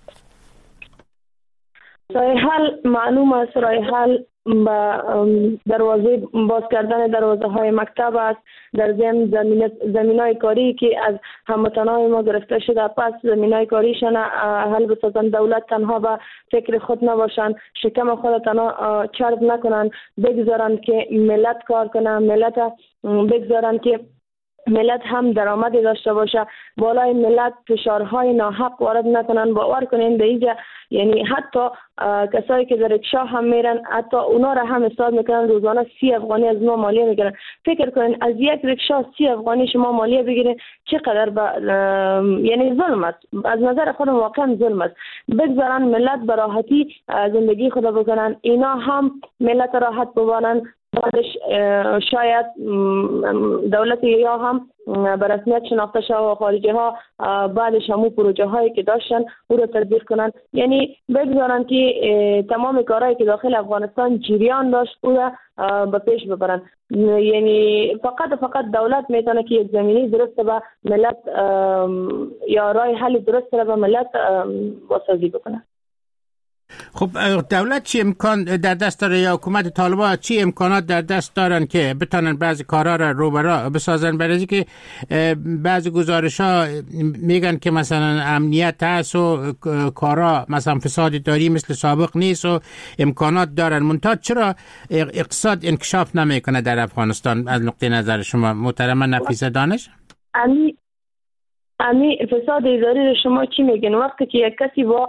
[SPEAKER 10] راه حل معلوم است. راه حل با دروازه باز کردن دروازه های مکتب است، در ضمن زمین زمینای کاری که از هموطنان ما گرفته شده، پس زمینای کاریشان حل بسازن. دولت تنها به فکر خود نباشند، شکم خود تنها چرب نکنند، بگذارند که ملت کار کنه، ملت بگذارند که ملت هم درآمدی داشته باشه، بالای ملت فشارهای ناحق وارد نکنن. باور کنین در اینجا یعنی حتی کسایی که در رکشا هم میرن، حتی اونا را هم حساب میکنن روزانه سی افغانی از ما مالیه میگیرن. فکر کنین از یک رکشا سی افغانی شما مالیه بگیرین چقدر با یعنی ظلم است. از نظر خودم واقعا ظلم است. بگذارن ملت به راحتی زندگی خود بکنن، اینا هم ملت راحت ببانن. بعدش شاید دولت یا هم به رسمیت شناخته شده و خارجی ها بعدش همون پروژه هایی که داشتن او رو تدبیر کنن، یعنی بگذارن که تمام کارهایی که داخل افغانستان جریان داشت او را به پیش ببرن. یعنی فقط فقط دولت میتونه که یک زمینی درست به ملت یا راه حل درست به ملت واسازی بکنه.
[SPEAKER 8] خب دولت چی امکان در دست داره یا حکومت طالبان چی امکانات در دست دارن که بتونن بعضی کارها را رو برا بسازن؟ برای که بعضی گزارش ها میگن که مثلا امنیت هست و کارها مثلا فساد اداری مثل سابق نیست و امکانات دارن، منتها چرا اقتصاد انکشاف نمیکنه در افغانستان از نقطه نظر شما محترمه نفیسه دانش؟
[SPEAKER 10] امی امی فساد اداری رو شما چی میگن؟ وقتی که یک کسی با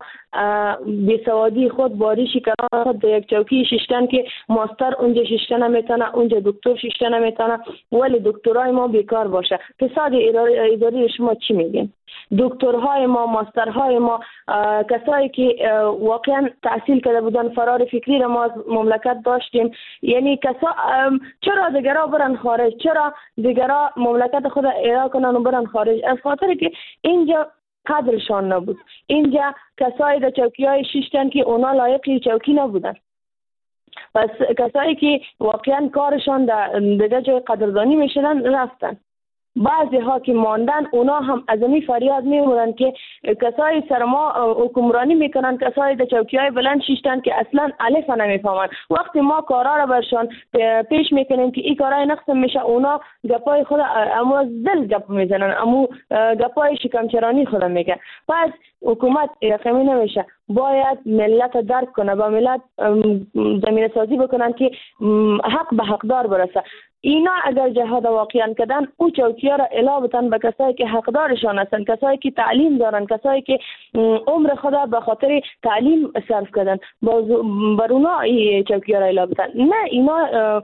[SPEAKER 10] بیسوادی خود باری شکران خود در یک چوکی ششتن که ماستر اونجا ششتن نمیتونه، اونجا دکتر ششتن نمیتونه، ولی دکترای ما بیکار باشه. فساد اداری رو شما چی میگن؟ دکترهای ما، ماسترهای ما، کسایی که واقعا تحصیل کرده بودن، فرار فکری را ما از مملکت داشتیم. یعنی کسا چرا دیگرها برن خارج؟ چرا دیگرها مملکت خود اعلا کنن و برن خارج؟ از خاطر که اینجا قدرشان نبود. اینجا کسایی در چوکی های شیشتن که اونا لایقی چوکی نبودن. پس کسایی که واقعا کارشان در دیگه جای قدردانی میشدن رفتن. بعضی ها که ماندن اونا هم از امی فریاد میمونن که کسایی سر ما حکمرانی میکنن، کسایی در چوکی های بلند شیشتن که اصلا الف نمیفهمن. وقتی ما کارا را برشان پیش میکنیم که این کارای نقص میشه، اونا گپای خود امو از دل گپ میزنن، امو گپای شکمچرانی خود میگن. پس حکومت رقمی نمیشه، باید ملت درک کنه، با ملت زمینه سازی بکنن که حق به حقدار برسه. اینا اگر جهاد واقعا کردن او چوکی‌ها را الا بتن به کسایی که حقدارشان هستند، کسایی که تعلیم دارن، کسایی که عمر خود به خاطر تعلیم صرف کردن، بر اونا این چوکی‌ها را الا بتن. نه اینا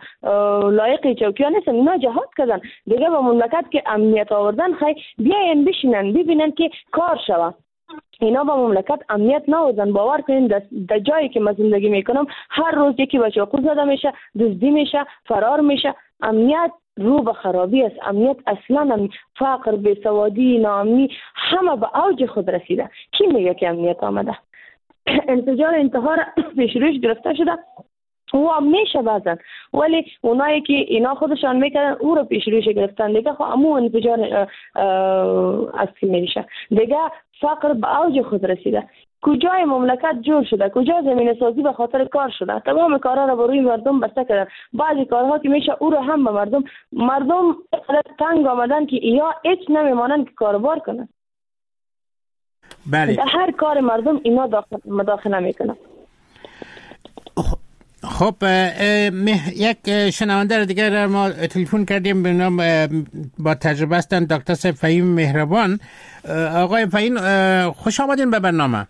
[SPEAKER 10] لایق چوکی‌ها نیستن، اینا جهاد کردن دیگه به مملکت که امنیت آوردن. خیلی بیاین بشینن ببینن که کار شود. اینا با مملکت امنیت نوزن. باور کنین در جایی که من زندگی میکنم هر روز یکی بچه خود زده میشه، دزدی میشه، فرار میشه. امنیت رو به خرابی است. امنیت اصلا فقر، بیسوادی، ناامنی همه به اوج خود رسیده. کی میگه که امنیت آمده؟ انفجار انتحار پیش روش گرفته شده و میشه بعضن، ولی اونایی که اینا خودشان میکنن او رو پیش روش گرفتن دیگه. خب امو انفجار اصلی میشه دیگه. فقر به اوج خود رسیده. کجای مملکت جور شده، کجا زمین سازی به خاطر کار شده، تمام کارها رو روی مردم بسته کردن. بعضی کارها که میشه او رو هم به مردم مردم تنگ آمدن که یا هیچ نمیمانن که کاربار کنن.
[SPEAKER 8] بله.
[SPEAKER 10] در هر کار مردم اینا داخل مداخله میکنن.
[SPEAKER 8] خب یک شنونده دیگر ما تلفن کردیم به نام با تجربه هستند دکتر صاحب فهیم مهربان. آقای فهیم خوش آمدین به برنامه.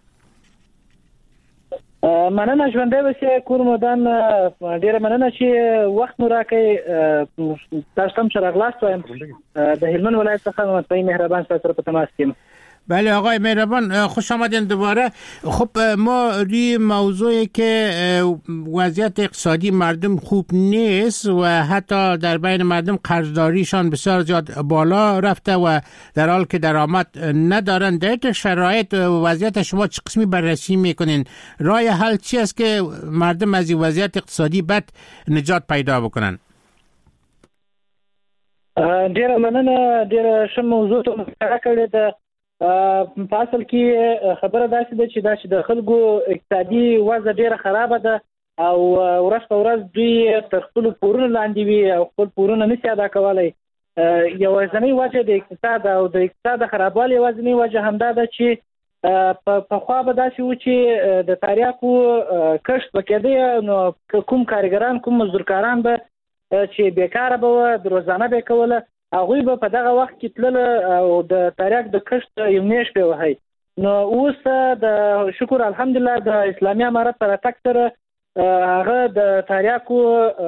[SPEAKER 11] مننه ژوندی اوسئ کور مودان. ډیره مننه چې وخت مو راکړی. تاسو هم چې راغلاست وایم د هلمند ولایت څخه محمد فهیم مهربان سره په تماس یم.
[SPEAKER 8] بله آقای مهربان خوش آمدین دوباره. خب ما روی موضوعی که وضعیت اقتصادی مردم خوب نیست و حتی در بین مردم قرضداریشان بسیار زیاد بالا رفته و در حال که درآمد ندارن، در شرایط وضعیت شما چه قسمی بررسی میکنین؟ راه حل چی است که مردم از این وضعیت اقتصادی بد نجات پیدا بکنن؟
[SPEAKER 11] ډیره مننه. ډیره ښه موضوع ته مطرح کړې ده. په اصل کې خبره داسې ده چې دا چې د خلکو اقتصادي وضع ډیره خرابه ده او ورځ په ورځ دوی تر خپلو پورونو لاندې وي او خپل پورونه نشي ادا کولی. یوازینۍ وجه د اقتصاد او د اقتصاد خرابوالي یوازینۍ وجه همدا ده چې پخوا به داسې و چې د تریاکو کښت به کېده، نو کوم کارګران کوم مزدورکاران به چې بیکاره به وه، د روزانه به یې کوله، هغوی به په دغه وخت کې تلله او د تریاک د کښت یو میاشت به وهی. نو اوس د شکر الحمدلله د اسلامي امارت په راتګ سره هغه د تریاکو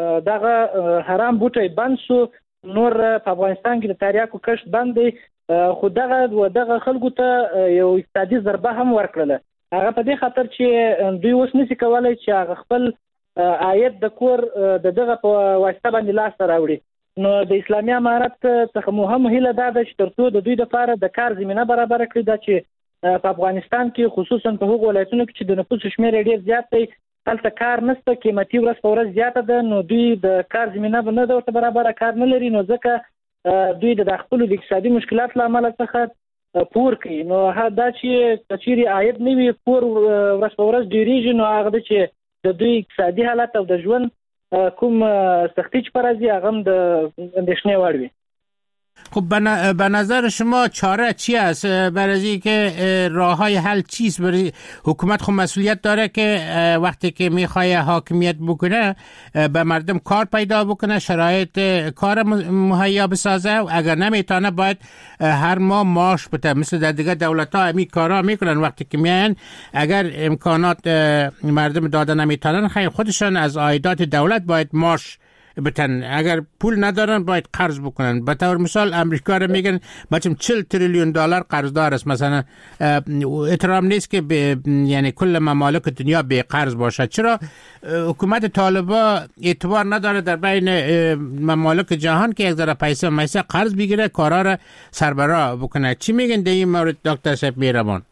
[SPEAKER 11] دغه حرام بوټی بند شو. نور په افغانستان کې د تریاکو کښت بند دی، خو دغه دغه خلکو ته یو اقتصادي ضربه هم ورکړله. هغه په دې خاطر چې دوی اوس نشي کولی چې هغه خپل عاید د کور د دغه په واسطه باندې لاسته راوړي. نو د اسلامي امارت څخه مو هم هیله دا ده چې تر څو د دوی لپاره د کار زمینه برابره کړي، دا چې په افغانستان کې خصوصا په هغو ولایتونو کې چې د نفوس شمېر یې ډېر زیات دی، هلته کار نشته، قیمتي ورځ په ورځ زیاته ده، نو دوی د کار زمینه به نه ده ورته برابره، کار نه لري، نو ځکه دوی د خپلو د اقتصادي مشکلات له امله څخه پور کوي. نو دا چې چیرې عاید نه وي، پور ورځ په ورځ ډېرېږي، نو هغه ده چې د دوی اقتصادي حالت او د ژوند کوم سختی چې پرازی هغه هم د اندیشنه وړ وي.
[SPEAKER 8] خب به نظر شما چاره چی است برای اینکه راههای حل چیست؟ برای حکومت خب مسئولیت داره که وقتی که میخواد حاکمیت بکنه به مردم کار پیدا بکنه، شرایط کار مهیا بسازه، و اگر نمیتونه باید هر ماه معاش بده. مثل در دیگه دولت ها همین کارا میکنن، وقتی که میان اگر امکانات مردم داده نمیتونن خیلی خودشان از عایدات دولت باید معاش بتن، اگر پول ندارن باید قرض بکنن. به طور مثال امریکا رو میگن بچم چهل تریلیون دلار قرضدار است، مثلا احترام نیست که یعنی کل ممالک دنیا به قرض باشد. چرا حکومت طالبا اعتبار نداره در بین ممالک جهان که یک ذره پیسه میسه قرض بگیره کارا رو سربراه بکنه؟ چی میگن در این مورد دکتر صاحب مهربان؟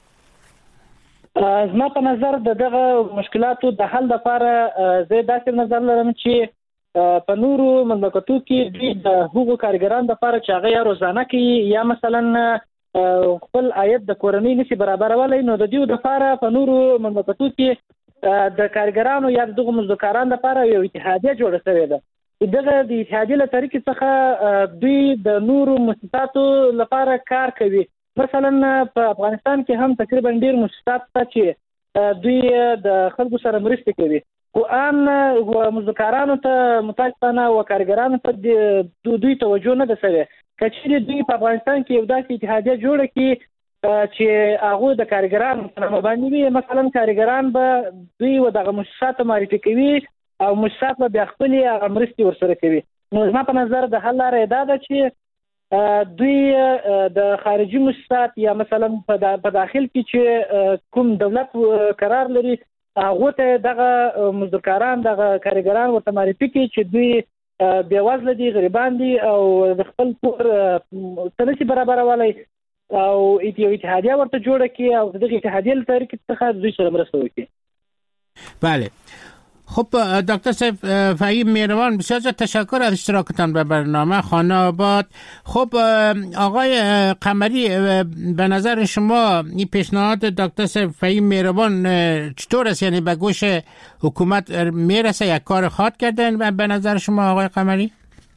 [SPEAKER 11] زما په نظر د دغه مشکلاتو د حل لپاره زه داسې نظر لرم چې په نورو مملکتو کې دوی د هغو کارګرانو لپاره چې هغه یا روزانه کوي یا مثلا خپل عاید د کورنۍ نشي برابرولی، نو د دوی لپاره په نورو مملکتو کې د کارګرانو یا دغه مزدورکارانو لپاره یو اتحادیه جوړه شوې ده. دغه د اتحادیې له طریقې څخه دوی د نورو مؤسساتو لپاره کار کوي. مثلا په افغانستان کې هم تقریبا ډېر مؤسسات شته چې دوی د خلکو سره مرستې کوي، خو ان مزدورکارانو ته متاسفانه او کارګرانو ته دوی توجه نه ده شوې. که چېرې دوی په افغانستان کې یو داسې اتحادیه جوړه کړي چې هغوی د کارګرانو په نامه باندې وي، مثلا کارګران به دوی و دغه مؤسساتو معرفي کوي او مؤسسات به بیا خپلې هغه مرستې ورسره کوي. نو زما په نظر د حل لاره یې دا ده چې دوی د خارجي مؤسسات یا مثلا په داخل کې چې کوم دولت قرار لري هغه ته دغه مزدورکاران دغه کارګران ورته معرفي کړي چې دوی بیوزله دي، غریبان دي او د خپل کور څه نشي برابرولی او یو اتحادیه ورته جوړه کړي او دغه اتحادیه له طریقې څخه دوی سره مرسته وکړي.
[SPEAKER 8] بله. خب دکتر صاحب فهیم مهربان، بسیار تشکر از اشتراکتان به برنامه خانه آباد. خب آقای قمری، به نظر شما این پیشنهاد دکتر صاحب فهیم مهربان چطور است؟ یعنی به گوش حکومت میرسه؟ یک کار خواهد کردن به نظر شما آقای قمری؟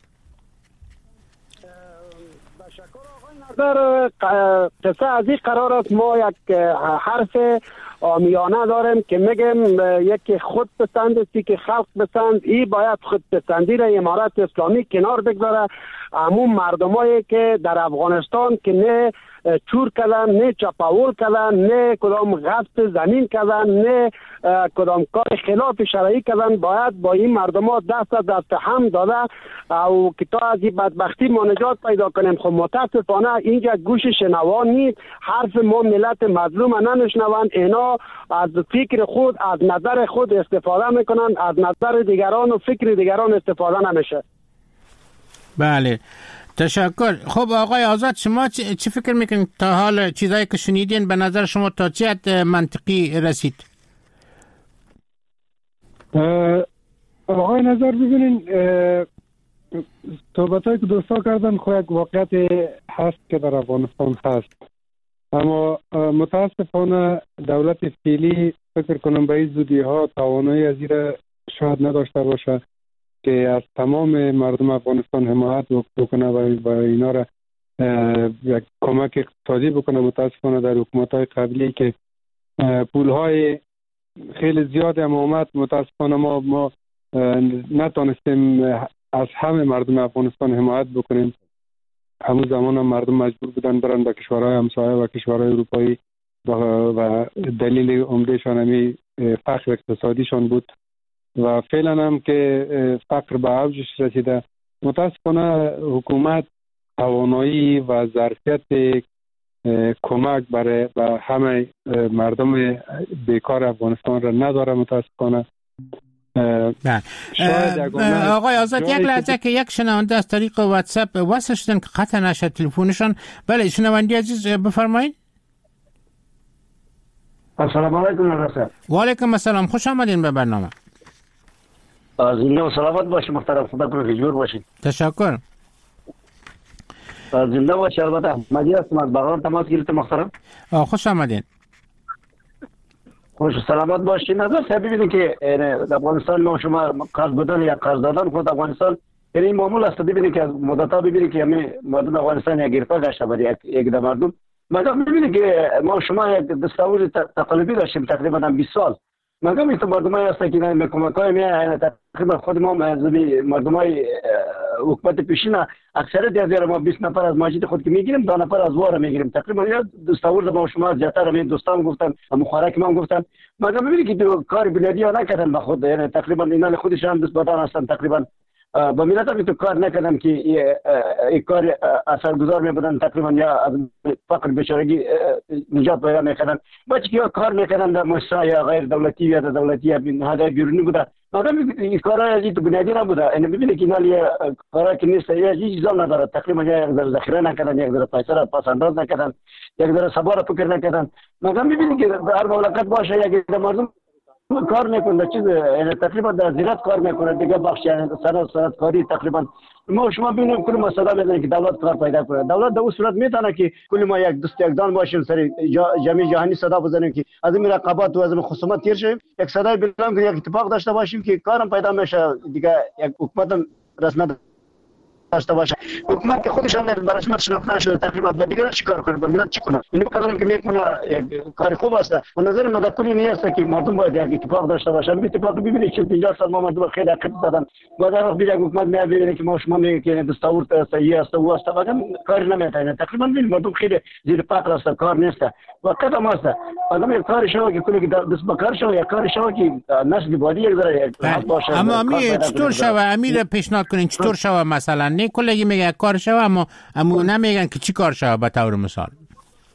[SPEAKER 4] در قصه از این قرار است ما یک حرف آمیانه داریم که میگم یکی خود پسند است که خلق پسند، ای باید خود پسندی را امارت اسلامی کنار بگذاره. همون مردمایی که در افغانستان که نه چور کردن، نه چپاول کردن، نه کدام غصب زمین کردن، نه کدام کار خلاف شرعی کردن، باید با این مردم ها دست دست هم داده او که تا از این بدبختی ما نجات پیدا کنیم. خب متاسفانه اینجا گوش شنوا نیست، حرف ما ملت مظلوم نمیشنوند. اینا از فکر خود، از نظر خود استفاده میکنن، از نظر دیگران و فکر دیگران استفاده نمیشه.
[SPEAKER 8] بله، تشکر. خب آقای آزاد، شما چی فکر میکنید؟ تا حال چیزایی که شنیدین به نظر شما تا چه حد منطقی رسید؟
[SPEAKER 9] آقای نظر ببینین، صحبتایی که دوستا کردن خو یک واقعیت هست که در افغانستان هست، اما متاسفانه دولت فعلی فکر کنم به این زودی ها توانایی از این شاید نداشته باشه که از تمام مردم افغانستان حمایت بکنه و اینا را یک کمک اقتصادی بکنه. متاسفانه در حکومت‌های قبلی که پول‌های خیلی زیاد هم آمد، متاسفانه ما ما نتونستیم از همه مردم افغانستان حمایت بکنیم. همون زمان هم مردم مجبور بودن برن به کشورهای همسایه و کشورهای اروپایی و دلیل عمدهشان همی فقر اقتصادیشان بود و فعلا هم که فقر به اوجش رسیده. متاسفانه حکومت توانایی و ظرفیت کمک برای به همه مردم بیکار افغانستان را نداره متاسفانه.
[SPEAKER 8] آقای آزاد، یک لحظه که یک شنونده از طریق واتساپ وصل شدن که قطع نشد تلفنشان. بله شنونده عزیز بفرمایید.
[SPEAKER 12] السلام علیکم ناصر.
[SPEAKER 8] و علیکم السلام، خوش آمدین به برنامه.
[SPEAKER 12] زنده و سلامت باشی محترم، خدا کنه که جور باشی.
[SPEAKER 8] تشکر.
[SPEAKER 12] زنده باشی. البته احمدی هستم از بغلان تماس گرفتم محترم.
[SPEAKER 8] خوش آمدین.
[SPEAKER 12] خوش سلامت باشین. نظر صاحب ببینید که در افغانستان ما شما قرض بدن یا قرض دادن خود افغانستان یعنی معمول است. ببینید که از مدت‌ها ببینید که همه مردم افغانستان یک گرفتار داشته برای یک یک مردم. مگر ببینید که ما شما یک دستاورد تقلبی داشتیم تقریبا بیست سال. مگر این مردمای هست که نه کمکای می تقریبا خود ما مردمای حکومت پیشین اکثریت از ما بیست نفر از ماجد خود که میگیریم، دو نفر از واره میگیریم. تقریبا یا دستاورد ما شما زیاتر همین دوستان گفتن، مخارک ما گفتن. مگر ببینید که کار بلدی ها نکردن به خود، یعنی تقریبا اینا خودشان دست بدان هستن. تقریبا با ملت هم تو کار نکردن که یک کار اثرگذار میبودن، تقریبا یا از فقر بیچارگی نجات پیدا میکردن. بچه که کار میکردن در مؤسسه یا غیر دولتی یا دولتی یا نهادهای بیرونی بوده، مگر این کارا از این تو بنیادی نبوده. یعنی ببینید که اینا کارا که نیست، یا هیچ چیزا نداره. تقریبا یک ذره ذخیره نکردن، یک ذره پیسه را پس انداز نکردن، یک ذره صبر فکر نکردن. مگر ببینید که هر مملکت باشه یک مردم کار میکنه، چیز یعنی تقریبا در زراعت کار میکنه، دیگه بخش یعنی صنعت صنعت کاری تقریبا ما شما ببینیم کل مسئله میدونید که دولت کار پیدا کنه. دولت در اون صورت میتونه که کل ما یک دست یک دان باشیم سر جامعه جهانی صدا بزنیم که از این رقابت و از این خصومت تیر شیم، یک صدای بلند که یک اتفاق داشته باشیم که کارم پیدا میشه، دیگه یک حکومت رسمیت داشته باشه. حکومت که خودش هم به رسمیت شناخته نشده، تقریبا به دیگران چیکار کنه، به ملت چی کنه؟ اینو کارم که میکنه یک کار خوب است. و نظر من کلی نیست که مردم باید یک اتفاق داشته باشن. به اتفاق ببینید که پنجاه سال ما مردم خیلی عقب دادن. بعد وقت یک حکومت میاد ببینه که ما شما میگه که دستاورد صحیح است و است، بعد کار نمیکنه. تقریبا ببین مردم خیلی زیر فقر است، کار نیست. وقت ما است. بعد یک کار شو که کلی دست به کار شو، یک کار شو که نسل بعدی یک ذره باشه.
[SPEAKER 8] اما امیر چطور شو امیر پیشنهاد کنین چطور شو مثلا نه کلی میگه کار شو، اما اما نمیگن که چی کار شو به طور مثال.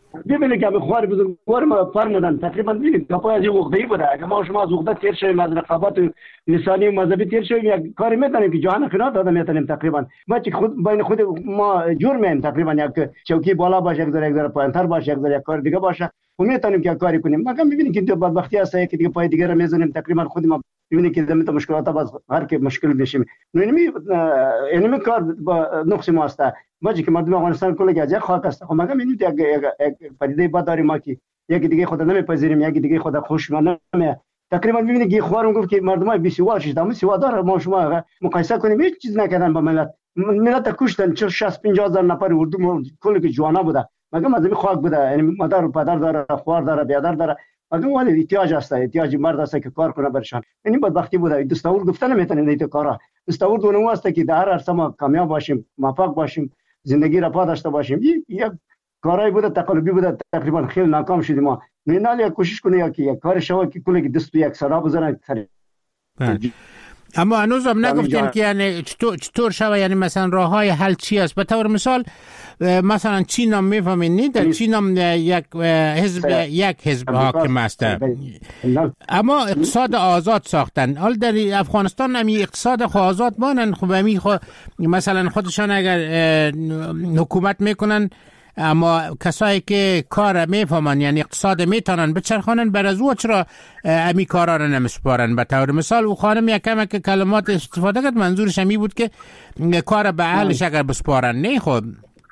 [SPEAKER 12] ببینید که خوار بزرگوار ما فرمودن تقریبا ببینید گپای از عقده‌ای بوده. اگه ما شما از عقده تیر شویم، از رقابت لسانی و مذهبی تیر شویم، یک کاری میتونیم که جهان خیانت داده میتونیم. تقریبا ما چه خود بین خود ما جور میم، تقریبا یک چوکی بالا باشه، یک ذره یک ذره پایین‌تر باشه، یک ذره یک کار دیگه باشه، و میتونیم که کاری کنیم. ما هم ببینید که بدبختی هست که دیگه پای دیگه رو میزنیم. تقریبا خود ما ببینید که زمین مشکلات باز هر کی مشکل بشیم. اینمی اینمی کار با نقص ما است. ما که مردم افغانستان کل که از یک خاک است. خب ما میگیم یک یک پدیده بد داریم ما که یک دیگه خود نمیپذیریم، یک دیگه خود خوش نمیه. تقریبا میبینید که خوارم گفت که مردم بی سواد شدن، بی سواد داره. ما شما مقایسه کنیم هیچ چیز نکردن با ملت. ملت کشتن شصت پنجاه هزار نفر اردو کل که جوانا بوده. مگه از این خاک بوده، یعنی مادر و پدر داره، خوار داره، بیادر داره. مگه ولی احتیاج است، احتیاج مرد است که کار کنه برشان. یعنی بدبختی بوده. دستور گفتن نمیتونه ایت کارا. دستور دونه واسه که در هر سما کامیاب باشیم، موفق باشیم، زندگی را پا داشته باشیم. یک کارای بوده تقلبی بوده، تقریبا خیلی ناکام شدیم ما. نه یا کوشش کنه یا که یک کار شوا که کلی که دست به یک سرا بزنه.
[SPEAKER 8] اما هنوز هم نگفتیم که یعنی چطور چطور شوه، یعنی مثلا راههای حل چی است؟ به طور مثال مثلا چین هم میفهمید در چین هم یک حزب یک حزب حاکم است، اما اقتصاد آزاد ساختن. حال در افغانستان هم اقتصاد آزاد مانن. خب همی خو مثلا خودشان اگر حکومت میکنن، اما کسایی که کار میفهمن یعنی اقتصاد میتونن بچرخانن، بر از او چرا امی کارا رو نمیسپارن؟ به طور مثال او خانم یکم که کلمات استفاده کرد، منظورش همی بود که کار به اهلش اگر بسپارن. نه خب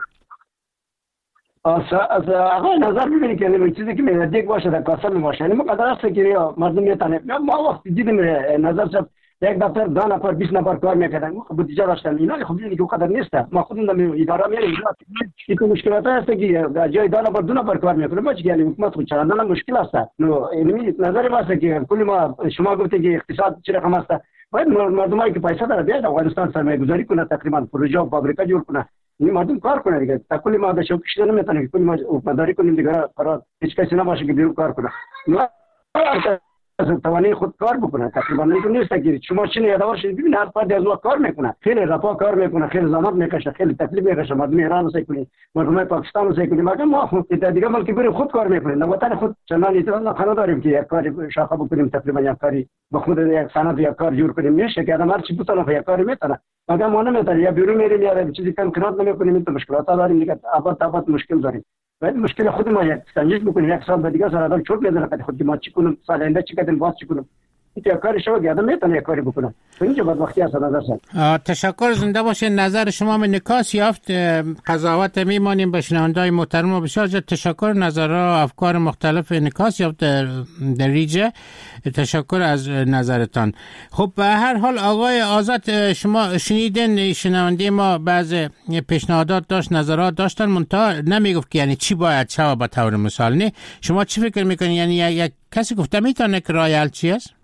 [SPEAKER 12] از آقای نظر ببینید که این چیزی که میادیک باشه در کاسل باشه، یعنی مقدر است که مردم میتونه. ما وقت دیدیم نظر شد یک دفتر ده نفر بیست نفر کار میکردن، خب بودجه داشتن. اینا خب ببینید که اونقدر نیست. ما خودمون در اداره میریم، این مشکلات هست که جای ده نفر دو نفر کار میکنه. ما چه یعنی حکومت خود چرندن مشکل است. نو این نظر ما است که کلی ما شما گفتید که اقتصاد چه رقم است، باید مردمایی که پیسه داره بیاد افغانستان سرمایه گذاری کنه، تقریبا پروژه و فابریکا جور کنه، این مردم کار کنه دیگه. تا کلی ما داشو کشیده نمیتونه، کلی ما مداری کنیم دیگه، قرار هیچ کسی نباشه که بیرون کار کنه. از توانی خود کار بکنه. تقریبا نیست که شما چنین یادوار شید. ببین هر فرد از وقت کار میکنه، خیلی رفاه کار میکنه، خیلی زحمت میکشه، خیلی تکلیف میکشه. مردم ایران رو سیکنی، مردم پاکستان رو سیکنی، مگر ما خود دیگه ملک بریم خود کار میکنیم. نه وطن خود چنان ایتون خانه داریم که یک کاری شاخه بکنیم، تقریبا یک کاری به خود یک صنعت یک کار جور کنیم. میشه که آدم هر چی بتونه یک کاری میتونه، مگر ما نمیتونه. یا بیرون میریم یا چیزی کم کنات نمیکنیم، این مشکلات داریم دیگه. آباد آباد مشکل داریم. باید مشکل خود ما یک سنجش بکنیم. یک سال دیگه سر آدم چوب میزنه که خود ما چی کنیم، سال آینده چی کردیم، باز چی کنیم. یک کاری شو که آدم میتونه یک کاری بکنه. اینجا بدبختی است نظر شد.
[SPEAKER 8] تشکر، زنده باشه. نظر شما من نکاس یافت. قضاوت میمانیم به شنونده‌های محترم و بسیار تشکر. نظرها افکار مختلف نکاس یافت در در ریجه. تشکر از نظرتان. خب به هر حال آقای آزاد، شما شنیدین شنونده ما بعض پیشنهادات داشت، نظرات داشتن، منتها نمیگفت که یعنی چی باید شوه به طور مثال. نه شما چی فکر میکنید؟ یعنی یک کسی گفته میتونه که راه حل چی است؟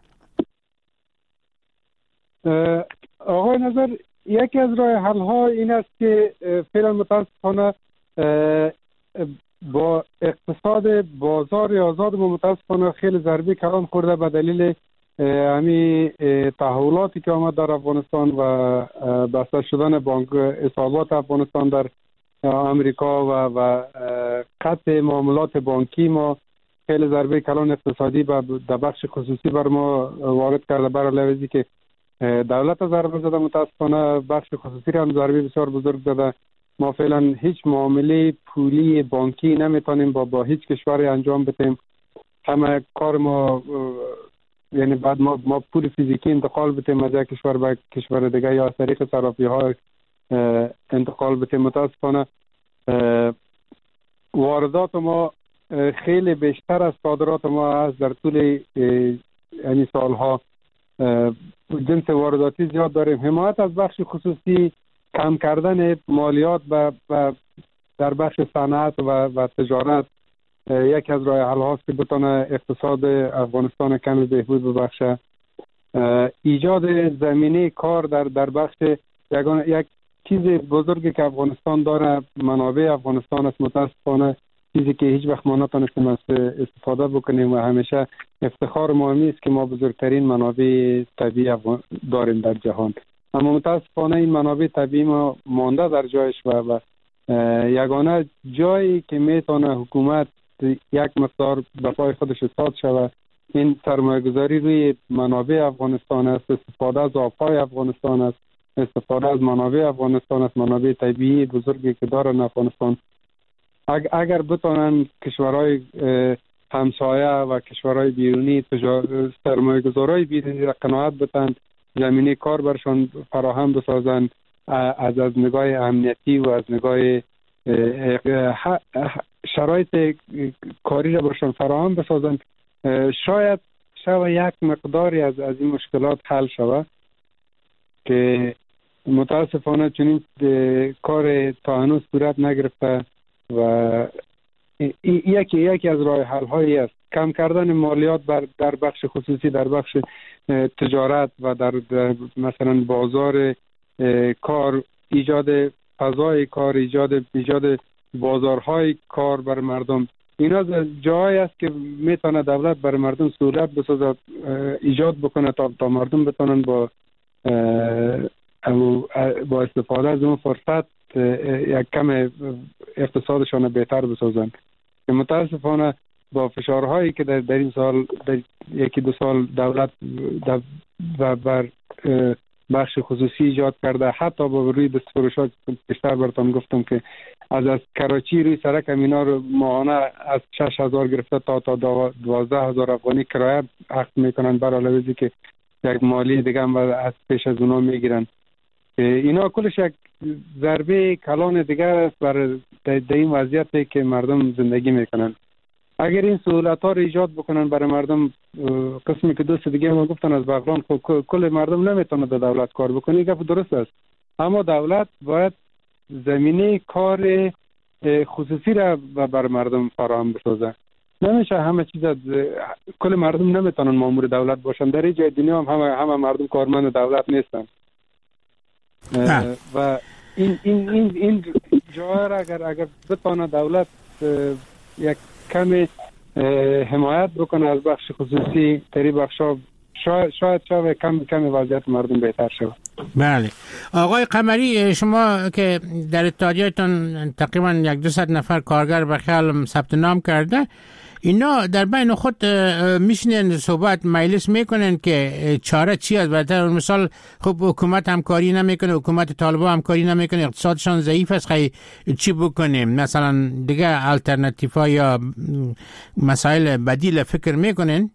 [SPEAKER 9] آقای نظر، یکی از راه حل ها این است که فعلا متاسفانه با اقتصاد بازار آزاد متاسفانه خیلی ضربه کلان خورده به دلیل همین تحولاتی که آمد در افغانستان و بسته شدن بانک حسابات افغانستان در امریکا و و قطع معاملات بانکی ما خیلی ضربه کلان اقتصادی و در بخش خصوصی بر ما وارد کرده، برای لحاظی که دولت ضربه زده، متاسفانه بخش خصوصی را هم ضربه بسیار بزرگ زده. ما فعلا هیچ معامله پولی بانکی نمیتونیم با با هیچ کشوری انجام بدیم. همه کار ما یعنی بعد ما ما پول فیزیکی انتقال بدیم از یک کشور به کشور دیگه یا از طریق صرافی ها انتقال بدیم. متاسفانه واردات ما خیلی بیشتر از صادرات ما است. در طول یعنی سالها جنس وارداتی زیاد داریم. حمایت از بخش خصوصی، کم کردن مالیات و در بخش صنعت و, و تجارت یکی از راه حل هاست که بتونه اقتصاد افغانستان کمی بهبود ببخشه. ایجاد زمینه کار در در بخش یگان یک چیز بزرگی که افغانستان داره، منابع افغانستان است. متاسفانه چیزی که هیچ وقت ما نتونستیم از استفاده بکنیم و همیشه افتخار ما است که ما بزرگترین منابع طبیعی داریم در جهان. اما متاسفانه این منابع طبیعی ما مانده در جایش و, و یگانه جایی که میتونه حکومت یک مقدار به پای خودش ایستاد شود این سرمایه‌گذاری روی منابع افغانستان است، استفاده از آب‌های افغانستان است، استفاده از منابع افغانستان است، منابع طبیعی بزرگی که دارن افغانستان. اگر بتونن کشورهای همسایه و کشورهای بیرونی سرمایه‌گذارای بیرونی را قناعت بدن، زمینه کار برشان فراهم بسازند، از از نگاه امنیتی و از نگاه شرایط کاری را برشان فراهم بسازند، شاید شاید یک مقداری از از این مشکلات حل شود که متاسفانه چنین کار تا هنوز صورت نگرفته و یکی یکی از راه حل هایی است کم کردن مالیات بر در بخش خصوصی، در بخش تجارت و در, در مثلا بازار کار، ایجاد فضای کار، ایجاد ایجاد بازارهای کار بر مردم. اینا جایی است که میتونه دولت بر مردم سهولت بسازه، ایجاد بکنه تا تا مردم بتونن با با استفاده از اون فرصت یک کم اقتصادشان بهتر بسازن. که متاسفانه با فشارهایی که در, در این سال در یکی دو سال دولت و بر بخش خصوصی ایجاد کرده، حتی با روی دستفروشات بیشتر براتون گفتم که از از کراچی روی سرک همینا رو ماهانه از شش هزار گرفته تا تا دوازده هزار افغانی کرایه اخذ میکنن، بر علاوه که یک مالی دیگه هم از پیش از اونا میگیرن. اینا کلش یک ضربه کلان دیگر است بر در این وضعیتی که مردم زندگی میکنن. اگر این سهولت ها رو ایجاد بکنن برای مردم، قسمی که دوست دیگه ما گفتن از بغلان، کل مردم نمیتونه در دولت کار بکنه، گپ درست است، اما دولت باید زمینه کار خصوصی را بر مردم فراهم بسازه. نمیشه همه چیز کل مردم نمیتونن مامور دولت باشن. در این جای دنیا هم همه همه مردم کارمند دولت نیستن و این این این این جای را اگر اگر بتونه دولت یک کمی حمایت بکنه از بخش خصوصی، در این بخشا شاید شاید شاید کم کم وضعیت مردم بهتر شود.
[SPEAKER 8] بله آقای قمری، شما که در اتحادیه‌تان تقریبا یک دو صد نفر کارگر به خیال ثبت نام کرده، اینا در بین خود میشنن صحبت مجلس میکنن که چاره چی است؟ برای مثال خب حکومت همکاری نمیکنه، حکومت طالبان همکاری نمیکنه، اقتصادشان ضعیف است، خیلی چی بکنیم؟ مثلا دیگه الटरनेटिव ها یا مسائل بدیل فکر میکنن؟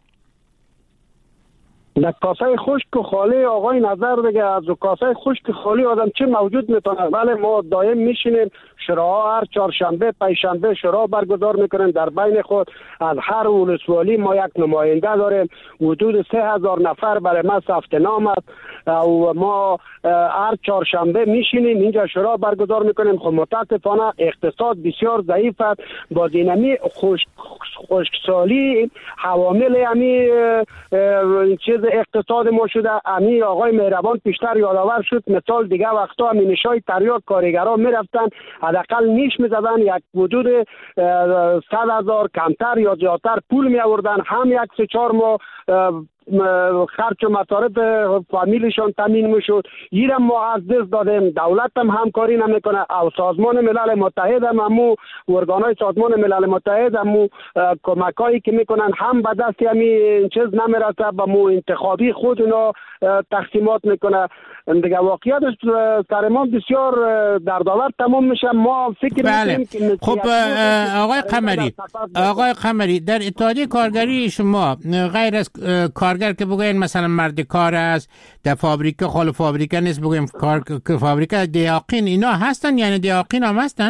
[SPEAKER 4] در کاسه خشک و خالی آقای نظر دیگه، از کاسه خشک خالی آدم چه موجود میتونه؟ بله ما دائم میشینیم، شورا هر چهارشنبه پنجشنبه شورا برگزار میکنیم در بین خود، از هر ولسوالی ما یک نماینده داریم، حدود سه هزار نفر برای ما ثبت نام است و ما هر چهارشنبه میشینیم اینجا شورا برگزار میکنیم. خب متاسفانه اقتصاد بسیار ضعیف است، با دینامی خشک خشکسالی حوامل امی چیز اقتصاد ما شده. امی آقای مهربان پیشتر یادآور شد، مثال دیگه وقتا امی نشای تریاک کارگرها میرفتن حداقل نیش میزدن، یک حدود صد هزار کمتر یا زیادتر پول می آوردن، هم یک سه چهار ماه خرچ و مصارف فامیلشان تامین میشد. ایرم ما از دست دادیم، دولت هم همکاری نمیکنه، او سازمان ملل متحد هم همو ارگانهای سازمان ملل متحد همو کمکایی که میکنن هم به دست همین چیز نمیرسه، به مو انتخابی خود اینا تقسیمات میکنه. دیگه واقعیتش سر ما بسیار دردآور تمام میشه. ما فکر
[SPEAKER 8] بله.
[SPEAKER 4] میکنیم که
[SPEAKER 8] خب آقای قمری آقای قمری در اتحادیه کارگری شما غیر از کارگر که بگوین مثلا مرد کار است، در فابریکه خال فابریکه نیست بگویم کار فابریکه، دیاقین اینا هستن؟ یعنی دیاقین هم هستن؟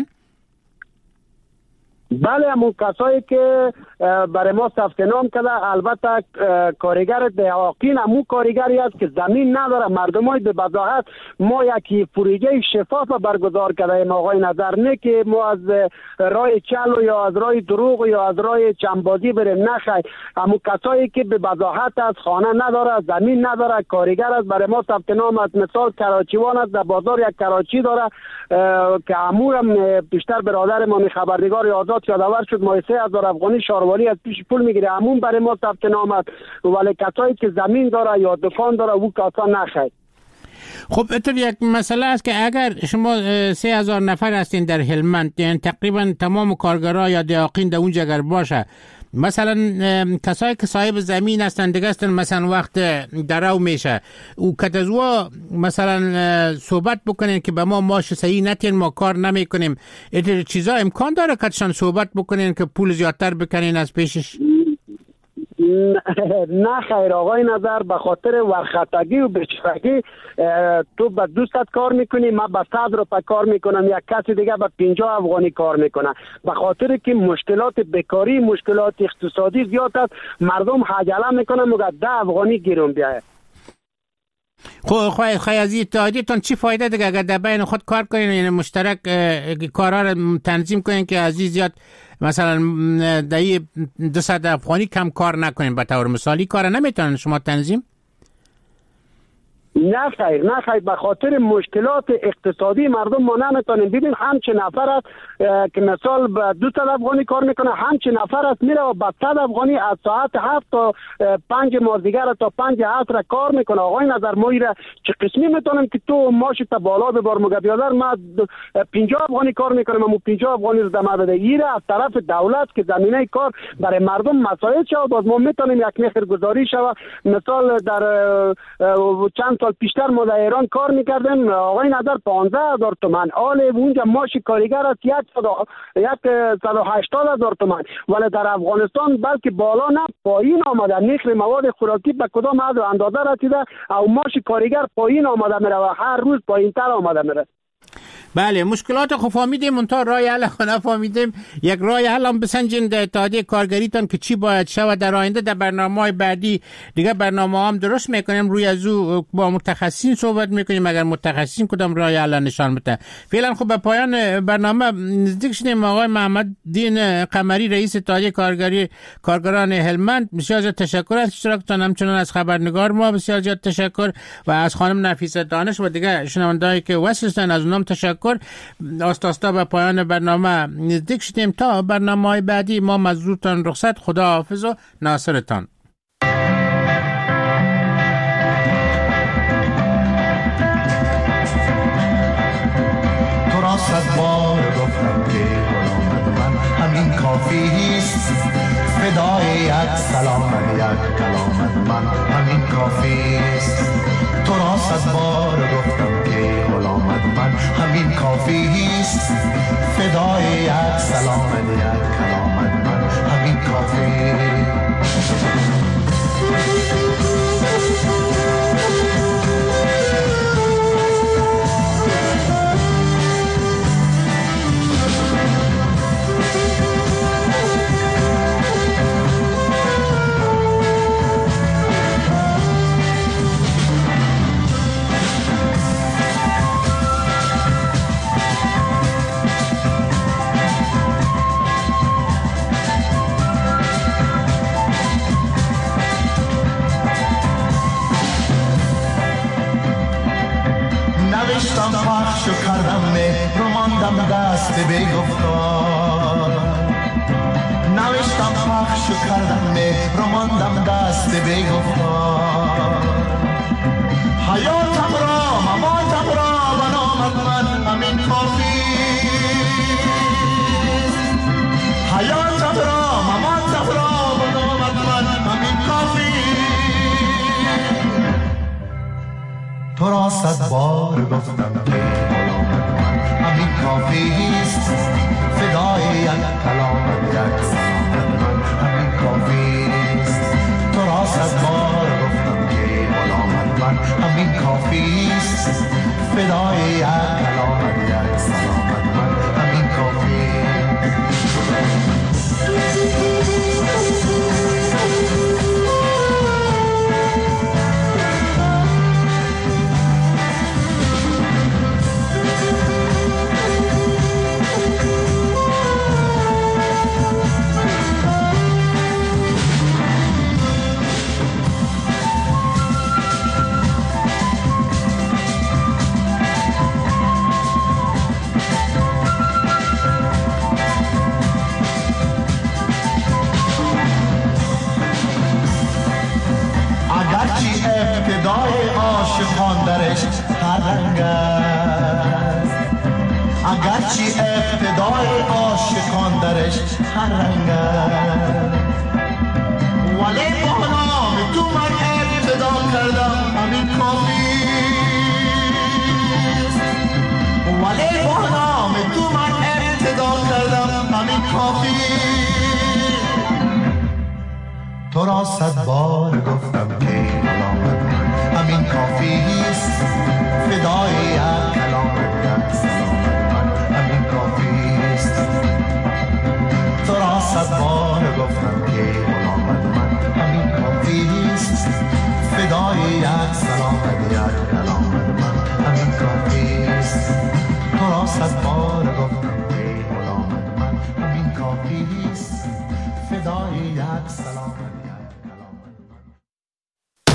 [SPEAKER 4] بله همون کسایی که برای ما ثبت نام کرده، البته کارگر دیاقین همون کارگری است که زمین نداره. مردمای به وضاحت ما یکی پروژه شفاف برگزار کرده آقای نظر، نه که ما از راه چل یا از راه دروغ یا از راه چنبازی بریم، نه خیر. همون کسایی که به وضاحت از خانه نداره، زمین نداره، کارگر است، برای ما ثبت نام است. مثال کراچیوان است، در بازار یک کراچی داره که امور هم بیشتر برادر ما خبرنگار آزاد یادآور شد، ما سه هزار افغانی شاروالی از پیش پول میگیره، همون برای ما ثبت نام است. ولی کسایی که زمین داره یا دکان داره او کاسا نخیر.
[SPEAKER 8] خب اتر یک مسئله است که اگر شما سه هزار نفر هستین در هلمند، یعنی تقریبا تمام کارگرها یا دیاقین در اونجا اگر باشه، مثلا کسایی که صاحب زمین هستن دیگه هستن، مثلا وقت درو میشه او کتزوا مثلا صحبت بکنین که به ما ماش صحیح نتین، ما کار نمی کنیم، اتر چیزا امکان داره کتشان صحبت بکنین که پول زیادتر بکنین از پیشش؟
[SPEAKER 4] نه خیر آقای نظر، به خاطر ورختگی و بچگی تو به دوستت کار میکنی، من به صد روپه کار میکنم، یک کسی دیگه به پنجاه افغانی کار میکنه. به خاطر که مشکلات بیکاری، مشکلات اقتصادی زیاد است، مردم عجله میکنن مگر ده افغانی گیرون بیایه.
[SPEAKER 8] خب خواهی خواهی از اتحادیتون چی فایده دیگه اگر در بین خود کار کنین، یعنی مشترک کارها رو تنظیم کنین که از این زیاد مثلا دهی دوصد افغانی کم کار نکنین، به طور مثالی کار نمیتونن شما تنظیم؟
[SPEAKER 4] نه خیر نه خیر به خاطر مشکلات اقتصادی مردم ما نمیتونیم. ببین همچه نفر است که مثال به دوصد افغانی کار میکنه، همچه نفر است میره و به صد افغانی از ساعت هفت تا پنج ماه دیگر تا پنج عصر کار میکنه. آقای نظر ما ایره چه قسمی میتونیم که تو ماشی تا بالا ببر؟ مگه بیادر ما پنجاه افغانی کار میکنم، اما پنجاه افغانی رو دم بده. ایره از طرف دولت که زمینه کار برای مردم مساعد شود، باز ما میتونیم یک نخیر گذاری شود. مثال در چند سال پیشتر ما در ایران کار میکردیم، آقای نظر پانزده هزار تومان، آل اونجا ماش کارگر است صد و هشتاد هزار تومان، ولی در افغانستان بلکه بالا نه پایین آمده. نخر مواد خوراکی به کدام حد اندازه رسیده او ماش کارگر پایین آمده میره و هر روز پایین تر آمده میره.
[SPEAKER 8] بله مشکلات خو فهمیدیم، منتها رای حل خو نفهمیدیم. یک رای حل هم بسنجین در اتحادیه کارگریتان که چی باید شود در آینده. در برنامه‌های بعدی دیگه برنامه هم درست میکنیم، روی از او با متخصصین صحبت میکنیم اگر متخصصین کدام رای حل نشان بده. فعلا خب به پایان برنامه نزدیک شدیم. آقای محمد دین قمری رئیس اتحادیه کارگری کارگران هلمند، بسیار زیاد تشکر از اشتراکتان، همچنان از خبرنگار ما بسیار زیاد تشکر و از خانم نفیسه دانش و دیگه شنوندهایی که وصل هستند از اونم تشکر. آستا آستا به پایان برنامه نزدیک شدیم. تا برنامه‌های بعدی ما مزدورتان رخصت، خدا حافظ و ناصرتان.
[SPEAKER 13] تو را صد بار گفتم که غلامت من همین کافیست، فدای یک سلام یک کلامت من همین کافیست. تو را صد بار گفتم که غلامت من همین کافیست، فدای یک سلام یک کلامت من همین کافیست. نوشتم پخش و کردم مهر و ماندم دست بگفتار، نوشتم پخش و کردم مهر و ماندم دست بگفتار. حیاتم را مماتم را به نامت من همین کافیست، حیاتم را مماتم را به نامت من همین کافیست. تو را صد بار گفتم که غلامت من همین کافیست، فدای یک کلامت یک سلامت من همین کافیست. تو را صد بار گفتم که غلامت من همین کافیست، فدای یک کلامت یک سلامت من همین کافیست. ابتدای عاشقان درش هر رنگ است، اگرچه ابتدای عاشقان درش هر رنگ است، ولی با نام تو من ابتدا کردم همین کافی است، ولی با نام تو من ابتدا کردم همین کافی. تو را صد بار گفتم